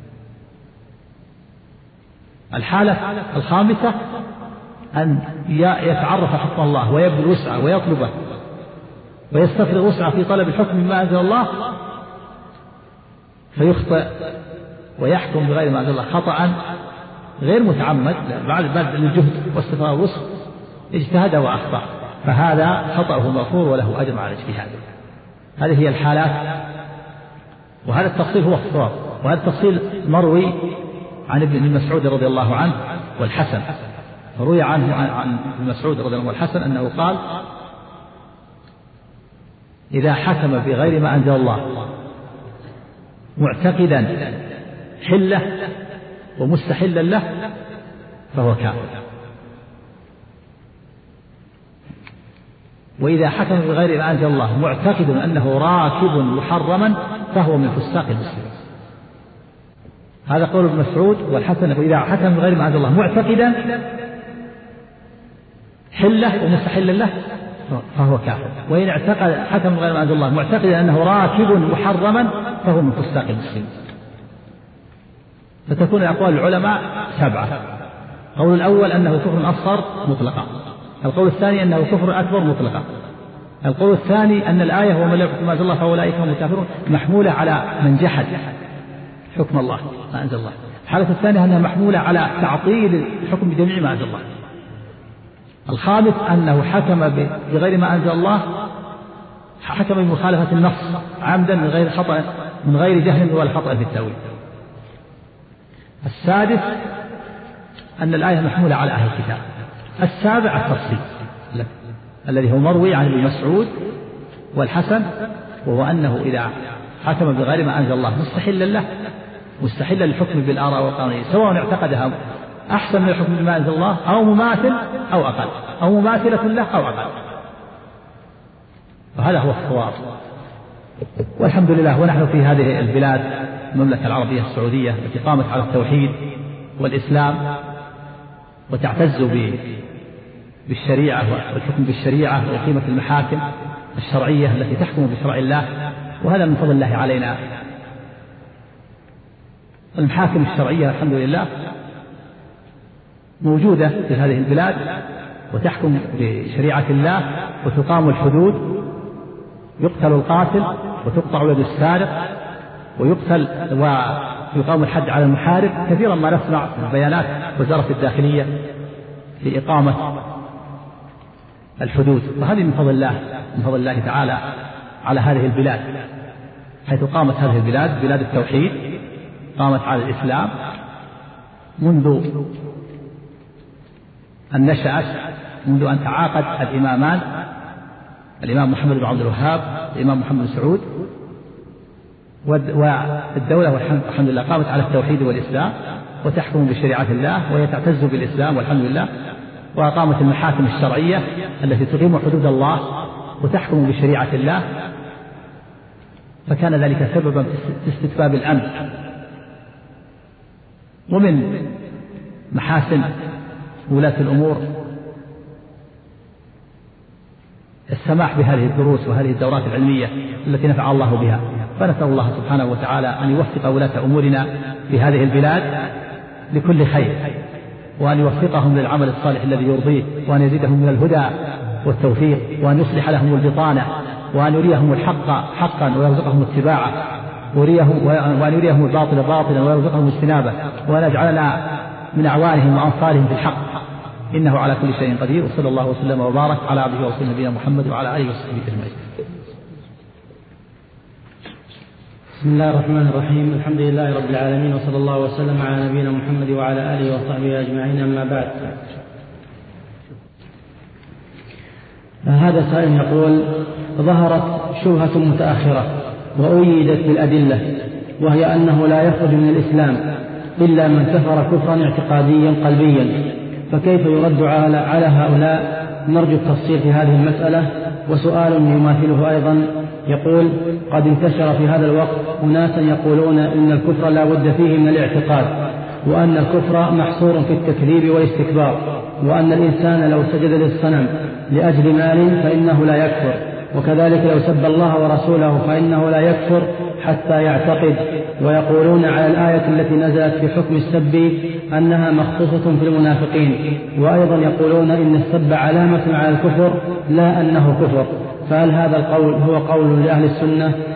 الحالة الخامسة أن يتعرف حكم الله ويبذل وسعه ويطلبه ويستفرغ وسعه في طلب الحكم بما أنزل الله فيخطئ ويحكم بغير ما أنزل الله خطأ غير متعمد بعد الجهد واستفراغ الوسع اجتهد وأخطأ، فهذا خطأه مغفور وله أجر على اجتهاده. هذه هي الحالات، وهذا التفصيل هو الصواب، وهذا التفصيل مروي عن ابن مسعود رضي الله عنه والحسن، روي عنه عن ابن مسعود رضي الله عنه والحسن أنه قال: إذا حكم بغير ما أنزل الله معتقدا حله ومستحلا له فهو كافر، وإذا حكم بغير ما أنزل الله معتقد أنه راكب محرما فهو من فساق المسلمين. هذا قول ابن مسعود والحسن، إذا حكم بغير ما أنزل الله معتقدا حله ومستحلا له فهو كافر، وإن اعتقد حكم بغير ما أنزل الله معتقدا أنه راكب محرما فهو من فساق المسلمين. فتكون أقوال العلماء 7. القول الأول أنه كفر أصغر مطلقا، القول الثاني أنه كفر أكبر مطلقا، القول الثاني أن الآية ومن لم يحكم ما أنزل الله فأولئك هم الكافرون محمولة على من جحد حكم الله ما أنزل الله. الحالة الثانية أنها محمولة على تعطيل الحكم بجميع ما أنزل الله. الخامس أنه حكم بغير ما أنزل الله، حكم بمخالفة النص عمدا من غير خطأ، من غير جهل ولا خطأ في التأويل. السادس أن الآية محمولة على أهل الكتاب. السابع التفصيل الذي هو مروي عن ابن مسعود والحسن، وهو أنه إذا حكم بغير ما أنزل الله مستحلا للحكم بالآراء والقوانين، سواء اعتقدها أحسن من الحكم بما أنزل الله أو مماثل أو أقل أو مماثلة له أو أقل، وهذا هو الصواب. والحمد لله، ونحن في هذه البلاد المملكة العربية السعودية التي قامت على التوحيد والإسلام وتعتز بالشريعة والحكم بالشريعة وقيمة المحاكم الشرعية التي تحكم بشرع الله، وهذا من فضل الله علينا. المحاكم الشرعية الحمد لله موجودة في هذه البلاد وتحكم بشريعة الله، وتقام الحدود، يقتل القاتل وتقطع يد السارق ويقتل ويقام الحد على المحارب. كثيرا ما نسمع بيانات وزارة الداخلية في إقامة الحدود، وهذه من فضل الله تعالى على هذه البلاد، حيث قامت هذه البلاد بلاد التوحيد، قامت على الإسلام منذ أن نشأت، منذ أن تعاقد الإمامان، الإمام محمد بن عبد الوهاب الإمام محمد بن سعود، والدولة والحمد لله قامت على التوحيد والإسلام وتحكم بشريعة الله، وهي تعتز بالإسلام والحمد لله، وأقامت المحاكم الشرعية التي تقيم حدود الله وتحكم بشريعة الله، فكان ذلك سببا في استتباب الأمن. ومن محاسن ولاة الأمور السماح بهذه الدروس وهذه الدورات العلمية التي نفع الله بها، فنسأل الله سبحانه وتعالى أن يوفق ولاة أمورنا في هذه البلاد لكل خير، وأن يوفقهم للعمل الصالح الذي يرضيه، وأن يزيدهم من الهدى والتوفيق، وأن يصلح لهم البطانة، وأن يريهم الحق حقا ويرزقهم اتباعه، وأن يريهم الباطل باطلا ويرزقهم اجتنابه، وأن يجعلنا من أعوانهم وأنصارهم في الحق، إنه على كل شيء قدير. وصلى الله وسلم وبارك على عبده ورسوله نبينا محمد وعلى آله وصحبه أجمعين. بسم الله الرحمن الرحيم، الحمد لله رب العالمين، وصلى الله وسلم على نبينا محمد وعلى آله وصحبه أجمعين، أما بعد. هذا سائل يقول: ظهرت شبهة متأخرة وأيدت بالأدلة، وهي أنه لا يخرج من الإسلام إلا من كفر كفرا اعتقاديا قلبيا، فكيف يرد على هؤلاء؟ نرجو التفصيل في هذه المسألة. وسؤال يماثله أيضا يقول: قد انتشر في هذا الوقت أناسا يقولون إن الكفر لا بد فيه من الاعتقاد، وأن الكفر محصور في التكذيب والاستكبار، وأن الإنسان لو سجد للصنم لأجل مال فإنه لا يكفر، وكذلك لو سب الله ورسوله فإنه لا يكفر حتى يعتقد. ويقولون على الآية التي نزلت في حكم السب أنها مخصوصة في المنافقين، وأيضا يقولون إن السب علامة على الكفر لا أنه كفر. فهل هذا القول هو قول لأهل السنة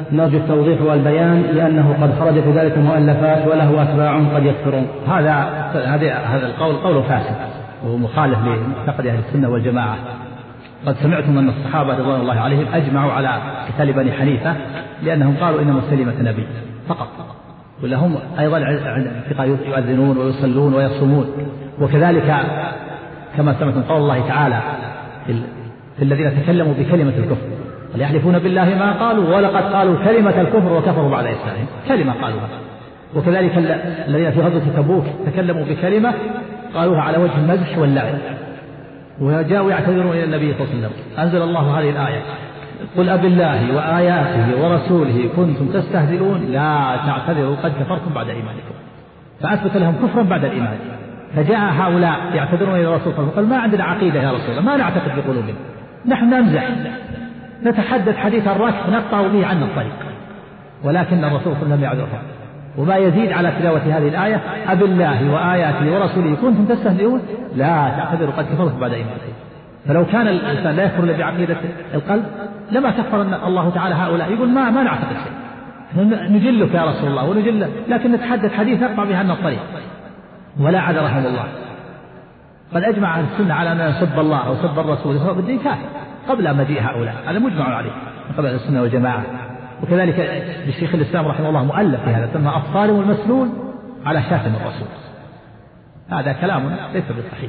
نرجو التوضيح والبيان لأنه قد خرج في ذلك المؤلفات وله أتباع قد يكثرون. هذا القول قول فاسد ومخالف لمعتقد أهل السنة والجماعة. قد سمعتم أن الصحابة رضوان الله عليهم أجمعوا على قتال بني حنيفة لأنهم قالوا إن مسيلمة نبي فقط، ولهم أيضا اعتقاد يؤذنون ويصلون ويصومون. وكذلك كما سمعتم قول الله تعالى في الذين تكلموا بكلمة الكفر وليحلفون بالله ما قالوا ولقد قالوا كلمة الكفر وكفروا بعد إسلامهم، كلمة قالوها. وكذلك الذين في غزوة تبوك تكلموا بكلمة قالوها على وجه المزح واللعب وجاءوا يعتذرون إلى النبي صلى الله عليه وسلم. أنزل الله هذه الآية: قل أبالله وآياته ورسوله كنتم تستهزئون لا تعتذروا قد كفرتم بعد إيمانكم، فأثبت لهم كفرا بعد الإيمان. فجاء هؤلاء يعتذرون إلى الرسول صلى الله عليه وسلم قال: ما عندنا عقيدة يا رسول الله، ما نعتقد بقلوبنا، نحن نمزح نتحدث حديث الركب نقطع به عنا الطريق. ولكن الرسول صلى الله عليه وسلم لم يعذرهم. وما يزيد على تلاوة هذه الآية: أبالله وآياته ورسوله كنتم تستهزئون لا تعتذروا قد كفرتم بعد إيمانكم. فلو كان الإنسان لا يكفر إلا بعقيدة القلب لما كفر الله تعالى هؤلاء. يقول ما نعتقد شيء، نجلك يا رسول الله ونجلك، لكن نتحدث حديث نقطع به عنا الطريق. ولا عذرهم الله. قد أجمع أهل السنة على أن نسب الله أو سب الرسول فهو بالدين كافر قبل مجيء هؤلاء، هذا مجمع عليه قبل السنة والجماعة. وكذلك للشيخ الإسلام رحمه الله مؤلف في هذا سمى الصارم المسلول على شاتم الرسول. هذا كلام ليس بالصحيح.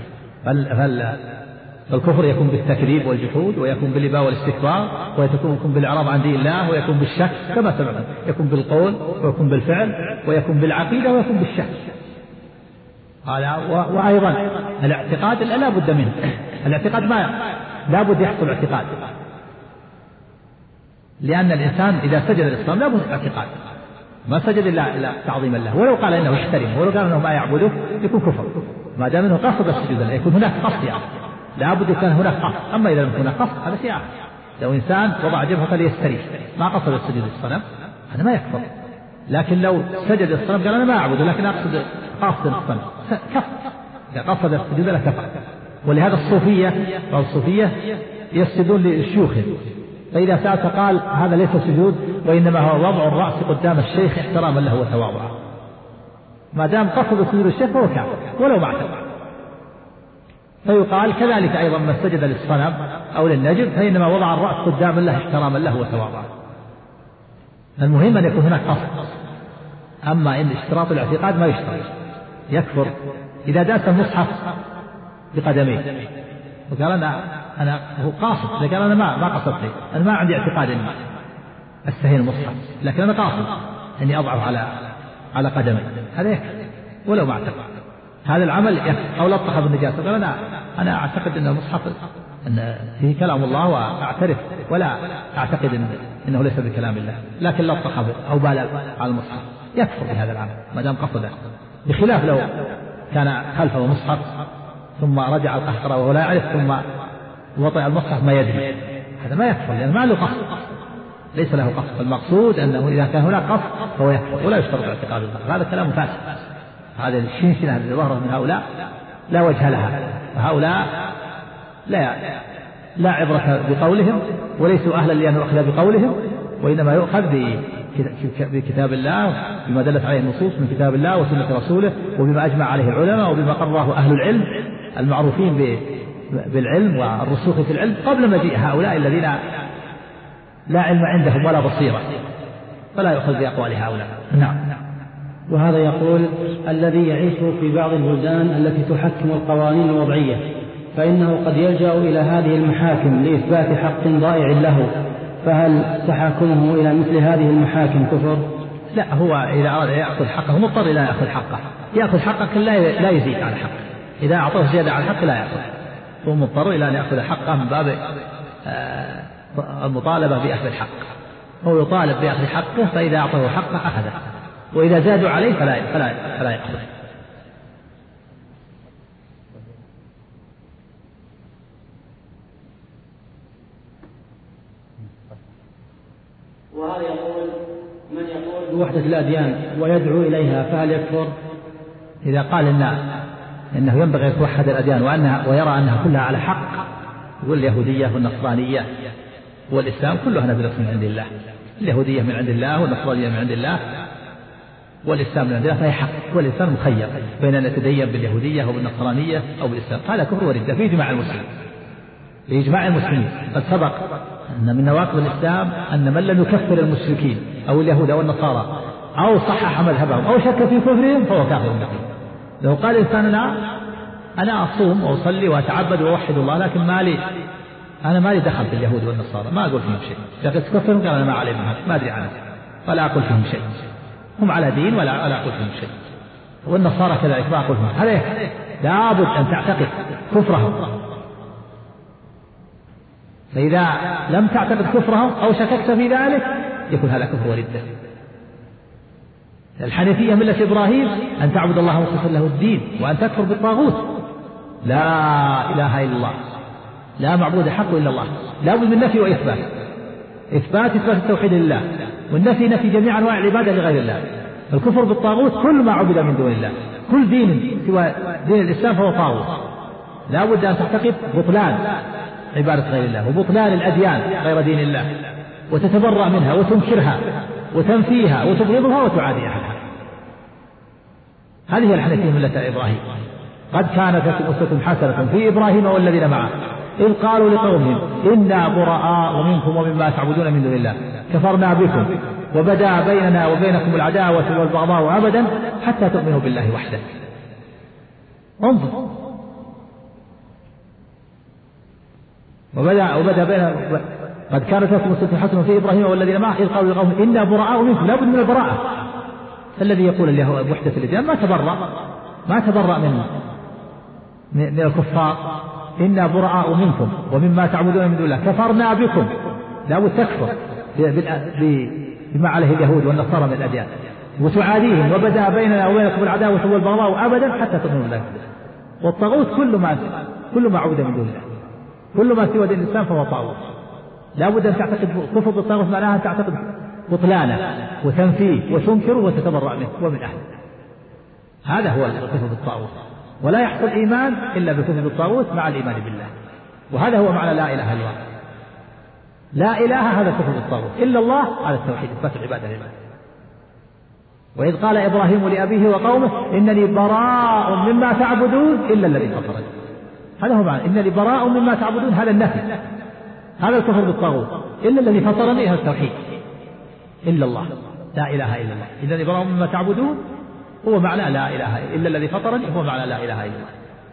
فالكفر يكون بالتكذيب والجحود، ويكون بالإباء والاستكبار، ويكون بالإعراض عن دين الله، ويكون بالشك كما سبق، يكون بالقول ويكون بالفعل ويكون بالعقيدة ويكون بالشك. وأيضا الاعتقاد لا بد منه. الاعتقاد ما لا بد يحصل اعتقاد، لأن الإنسان إذا سجد للصنم لا بد اعتقاد، ما سجد إلا تعظيما له. ولو قال إنه يحترمه ولو قال إنه ما يعبده يكون كفر، ما دام إنه قصد السجود له يكون هناك قصد، يعني لا بد يكون هناك قصد. أما إذا لم يكن هناك قصد هذا شيء آخر. لو إنسان وضع جبهة ليستريح ما قصد السجود للصنم هذا ما يكفر. لكن لو سجد للصنم قال أنا ما أعبده لكن أقصد قاصد الصنم كفر، إذا قصد السجود له كفر. ولهذا الصوفية يسجدون لشيوخهم، فإذا سألت قال هذا ليس سجود وإنما هو وضع الرأس قدام الشيخ احتراما له وتواضعا. ما دام قصد سجود الشيخ فهو كافر ولو ما اعتقد. فيقال كذلك أيضا من سجد للصنم أو للنجم فإنما وضع الرأس قدام الله احتراما له وتواضعا. المهم أن يكون هناك قصد. أما إن اشتراط الاعتقاد ما يشترط، يكفر إذا داس المصحف بقدميه وقال أنا هو قاصد، قال أنا ما قصدت، أنا ما عندي اعتقاد إني أستهين المصحف، لكن أنا قاصد أني أضعه على قدمي، هذا يكفر ولو ما اعتقد. هذا العمل يكفر. أو لطخ بالنجاسة قال أنا أعتقد أن المصحف أن فيه كلام الله وأعترف ولا أعتقد إنه ليس بكلام الله، لكن لطخ أو بال على المصحف يكفر بهذا العمل ما دام قصده. بخلاف لو كان خلفه مصحف ثم رجع القهقرة وهو لا يعرف ثم وطئ المصحف ما يدري، هذا ما يكفر لأن ما له قصد، ليس له قصد. المقصود أنه إذا كان هناك قصد فهو يكفر ولا يشترط اعتقاد الله. هذا كلام فاسد. هذه الشنشنة التي ظهرت من هؤلاء لا وجه لها، وهؤلاء لا عبرة بقولهم وليسوا أهلا لأن يؤخذ بقولهم، وإنما يؤخذ بكتاب الله بما دلت عليه النصوص من كتاب الله وسنة رسوله وبما أجمع عليه العلماء وبما قرره أهل العلم المعروفين بالعلم والرسوخ في العلم قبل مجيء هؤلاء الذين لا علم عندهم ولا بصيرة، فلا يؤخذ بأقوال هؤلاء. نعم. وهذا يقول: الذي يعيش في بعض البلدان التي تحكم القوانين الوضعية فإنه قد يلجأ إلى هذه المحاكم لإثبات حق ضائع له، فهل تحاكمه إلى مثل هذه المحاكم كفر؟ لا، هو إذا أراد يأخذ حقه مضطر إلى يأخذ حقه، يأخذ حقه لا يزيد على حقه، إذا أعطاه زيادة على الحق لا يأخذ، هو مضطر إلى أن يأخذ حقه من باب المطالبة بأخذ الحق، هو يطالب بأخذ حقه، فإذا أعطاه حقه أخذه، وإذا زادوا عليه فلا يأخذ. وهذا يقول: من يقول بوحدة الأديان ويدعو إليها فهل يكفر؟ إذا قال إنه ينبغي أن توحد الأديان ويرى أنها كلها على حق، يقول اليهودية والنصرانية والإسلام كلها نزلت من عند الله. اليهودية من عند الله والنصرانية من عند الله والإسلام من عند الله، فهي حق، والإنسان مخير بين أن يتدين باليهودية أو بالنصرانية أو بالإسلام. هذا كفر وردة في إجماع المسلمين، بإجماع المسلمين. قد سبق أن من نواقض الإسلام أن من لم يكفر المشركين أو اليهود أو النصارى أو صحح مذهبهم أو شك في كفرهم فهو كافر بهم. لو قال إنسان أنا أصوم وأصلي وأتعبد وأوحد الله، لكن أنا مالي دخل في اليهود والنصارى، ما أقول فيهم شيء، لكن تكفرهم قال أنا ما علي منهم، ما أدري عنهم ولا أقول فيهم شيء، هم على دين ولا أقول فيهم شيء. والنصارى كذلك ما أقول فيهم. هذا لابد أن تعتقد كفرهم، فإذا لم تعتقد كفرهم أو شككت في ذلك يكون هذا كفر وردة. الحنيفية ملة إبراهيم أن تعبد الله مخلصا له الدين وأن تكفر بالطاغوت، لا إله إلا الله، لا معبود حق إلا الله، لا بد من نفي وإثبات. إثبات التوحيد لله، والنفي نفي جميع أنواع العبادة لغير الله. الكفر بالطاغوت كل ما عبد من دون الله، كل دين سوى دين الإسلام فهو طاغوت. لا بد أن تعتقد بطلان عبادة غير الله وبطلان الأديان غير دين الله، وتتبرأ منها وتنكرها وتنفيها وتبغضها وتعادي أهلها. هذه الحنيفية ملة إبراهيم. قد كانت لكم أسوة حسنة في إبراهيم والذين معه إذ قالوا لقومهم إنا براء منكم ومما تعبدون من دون الله كفرنا بكم وبدا بيننا وبينكم العداوة والبغضاء أبدا حتى تؤمنوا بالله وحده. انظر، وبدا بين قد كانت لكم أسوة حسنة في إبراهيم والذين معه إذ قالوا لقومهم إنا براء منكم. لا بد من البراءة. فالذي يقول اليهود وحدة الأديان ما تبرأ من الكفار. إنا براء منكم ومما تعبدون من دون الله كفرنا بكم. لا بد تكفر بما عليه اليهود والنصارى من الأديان وتعاديهم. وبدا بيننا وبينكم العداوة والبغضاء أبدا حتى تؤمنوا بالله. والطاغوت كل ما عبد من دون الله، كل ما سوى دين الإسلام فهو طاغوت. لا بد أن تعتقد كفر بالطاغوت، معناها أن تعتقد بطلانه وتنفيه وتنكره وتتبرأ منه ومن أهله. هذا هو الكفر بالطاغوت. ولا يحصل إيمان إلا بالكفر بالطاغوت مع الإيمان بالله. وهذا هو معنى لا إله إلا الله. لا إله هذا كفر بالطاغوت، إلا الله هذا التوحيد، إثبات العبادة لله. وإذ قال إبراهيم لأبيه وقومه إنني براء مما تعبدون إلا الذي فطرني. هذا هو معنى إنني براء مما تعبدون، هذا النفي، هذا الكفر بالطاغوت. إلا الذي فطرني هذا التوحيد، إلا الله، لا إله إلا الله. إنني براء مما تعبدون هو معنى لا إله إلا الذي فطرني، هو معنى لا إله إلا الله.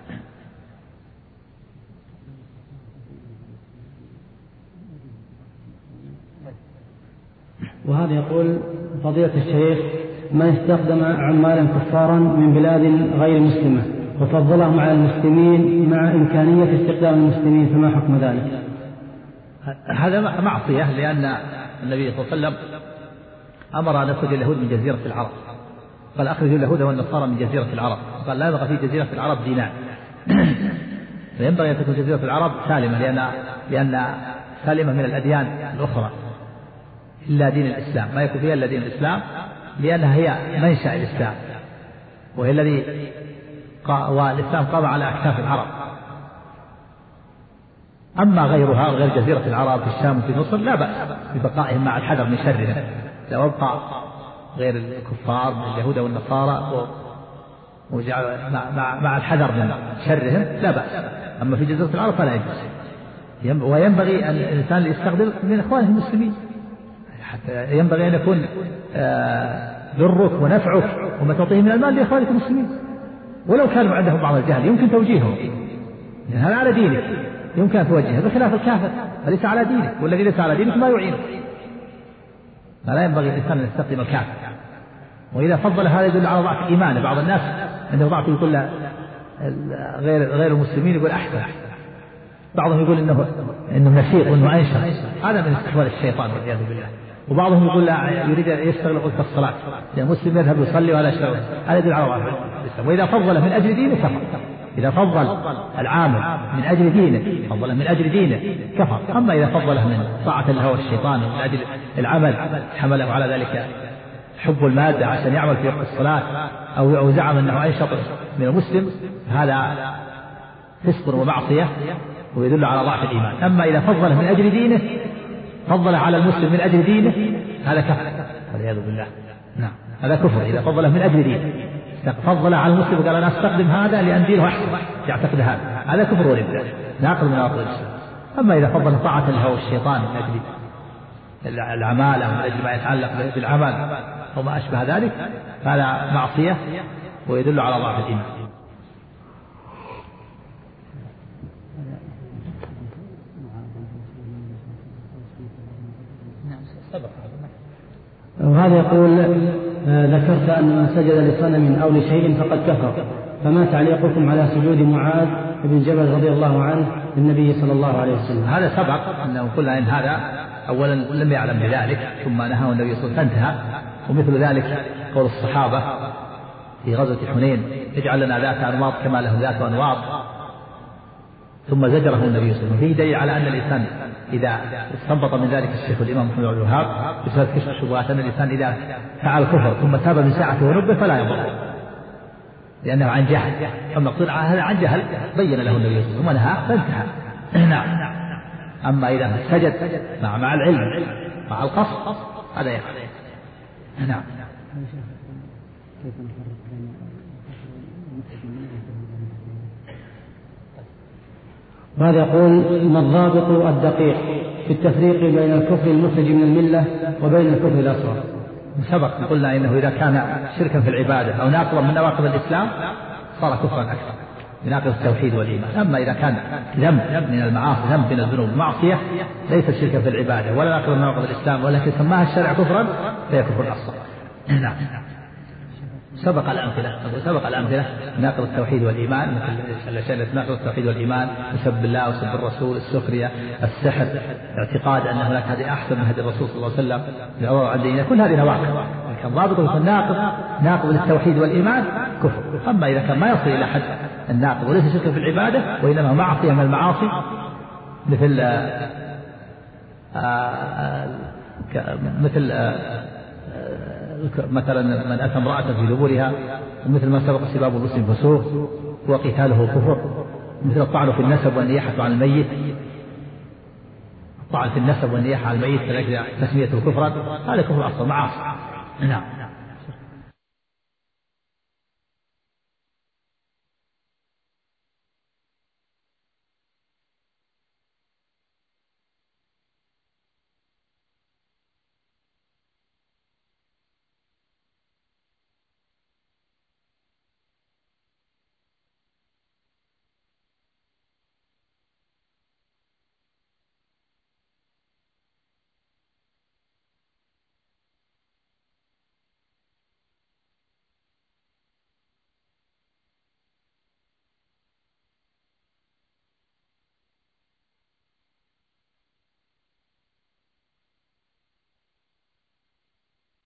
وهذا يقول فضيلة الشيخ: من استخدم عمالا كفارا من بلاد غير مسلمة وفضلهم على المسلمين مع إمكانية استخدام المسلمين فما حكم ذلك؟ هذا معصية، لأن النبي صلى الله عليه وسلم أمر أن يخرج اليهود من جزيرة العرب، قال أخرجوا اليهود والنصارى من جزيرة العرب، قال لا يبقى في جزيرة العرب دينار. فينبغي أن تكون جزيرة العرب سالمة، لأن سالمة من الأديان الأخرى إلا دين الإسلام، ما يكون فيها إلا دين الإسلام، لأنها هي منشأ الإسلام، وهي الذي والإسلام قام على أكتاف العرب. أما غيرها غير جزيرة العرب في الشام وفي مصر لا بأس ببقائهم مع الحذر من شرهم. لو أبقى غير الكفار من اليهود والنصارى مع الحذر من شرهم لا بأس. أما في جزيرة العرب فلا يجوز. وينبغي أن الإنسان يستخدم من إخوانه المسلمين، حتى ينبغي أن يكون ضرك ونفعك وما تعطيه من المال لإخوانك المسلمين، ولو كانوا عندهم بعض الجهل يمكن توجيههم، يعني هذا على دينك يمكن أن توجهه، بخلاف الكافر فليس على دينك، والذي ليس على دينك ما يعينه. فلا ينبغي الإنسان أن يستخدم الكافر. وإذا فضل هذا يدل على ضعف إيمانه. بعض الناس عنده ضعف يقول غير المسلمين يقول أحسن، بعضهم يقول إنه نسيق وإنه أنشط، هذا من استحواذ الشيطان والعياذ بالله. وبعضهم يقول لا يريد أن يشتغل وقت الصلاة، يعني مسلم يذهب يصلي ولا يشتغل، هذا يدل على ضعف الإسلام. وإذا فضل من أجل دينه كفر. إذا فضل العامل من أجل دينه، فضل من أجل دينه كفر. أما إذا فضله من طاعة الهوى والشيطان من أجل العمل حمله على ذلك حب المادة عشان يعمل في وقت الصلاة أو زعم أنه أنشط من المسلم، هذا فسق ومعصية ويدل على ضعف الإيمان. أما إذا فضله من أجل دينه فضل على المسلم من أجل دينه هذا كفر والعياذ بالله. نعم هذا كفر إذا فضله من أجل دينه، فضل على المسلم وقال أنا أستخدم هذا لأن دينه أحسن يعتقد هذا كفر والعياذ ناقض من نواقض الإسلام. أما إذا فضل طاعة الهوى والشيطان من أجل العمالة ومن أجل ما يتعلق بالعمل أو ما أشبه ذلك فهذا معصية ويدل على ضعف الإيمان. وهذا يقول ذكرت أن من سجد لصنم أو لشيء فقد كفر، فما تعليقكم على سجود معاذ بن جبل رضي الله عنه للنبي صلى الله عليه وسلم؟ هذا سبق أنه قلنا إن هذا أولا لم يعلم بذلك ثم نهاه النبي صلى الله عليه وسلم فانتهى، ومثل ذلك قول الصحابة في غزوة حنين اجعل لنا ذات أنواط كما له ذات أنواط، ثم زجره النبي صلى الله عليه وسلم. فيه دليل على أن الإنسان إذا استنبط من ذلك الشيخ الإمام محمد بن الوهاب بسبب كشف الشبهات أن الإنسان إذا فعل كفر ثم تاب من ساعته ونبه فلا يضر لأنه عن جهل، أما قل هذا عن جهل بين له النبي صلى الله عليه وسلم ونهاه فانتهى. نعم. أما إذا سجد مع العلم مع القصد هذا يفعل. نعم. وهذا يقول ما الضابط الدقيق في التفريق بين الكفر المخرج من الملة وبين الكفر الأصغر؟ سبق قلنا إنه إذا كان شركا في العبادة أو ناقضا من نواقض الإسلام صار كفرا أكثر بناقض التوحيد والإيمان. أما إذا كان ذنب من المعاصي ذنب من الذنوب معصية ليس شركا في العبادة ولا ناقضا من نواقض الإسلام ولكن سماها الشرع كفرا فهي كفر أصغر. نعم. سبق الأمثلة ناقض التوحيد والإيمان مثل الأشياء التي تناقض التوحيد والإيمان سب الله وسب الرسول، السخرية، السحر، اعتقاد أن هناك هذه أحسن من هدي الرسول صلى الله عليه وسلم العروة عندنا، كل هذه نواقض. لكن ضابطه ناقض للتوحيد والإيمان كفر. أما إذا كان ما يصل إلى حد الناقض وليس شرك في العبادة وإنما معصية من المعاصي مثلا من أتى امرأة في دبرها، مثل ما سبق سباب المسلم فسوق وقتاله كفر، مثل الطعن في النسب والنياحة عن الميت، الطعن في النسب والنياحة عن الميت تسميته كفرا هذا كفر أصلا معاصي. نعم.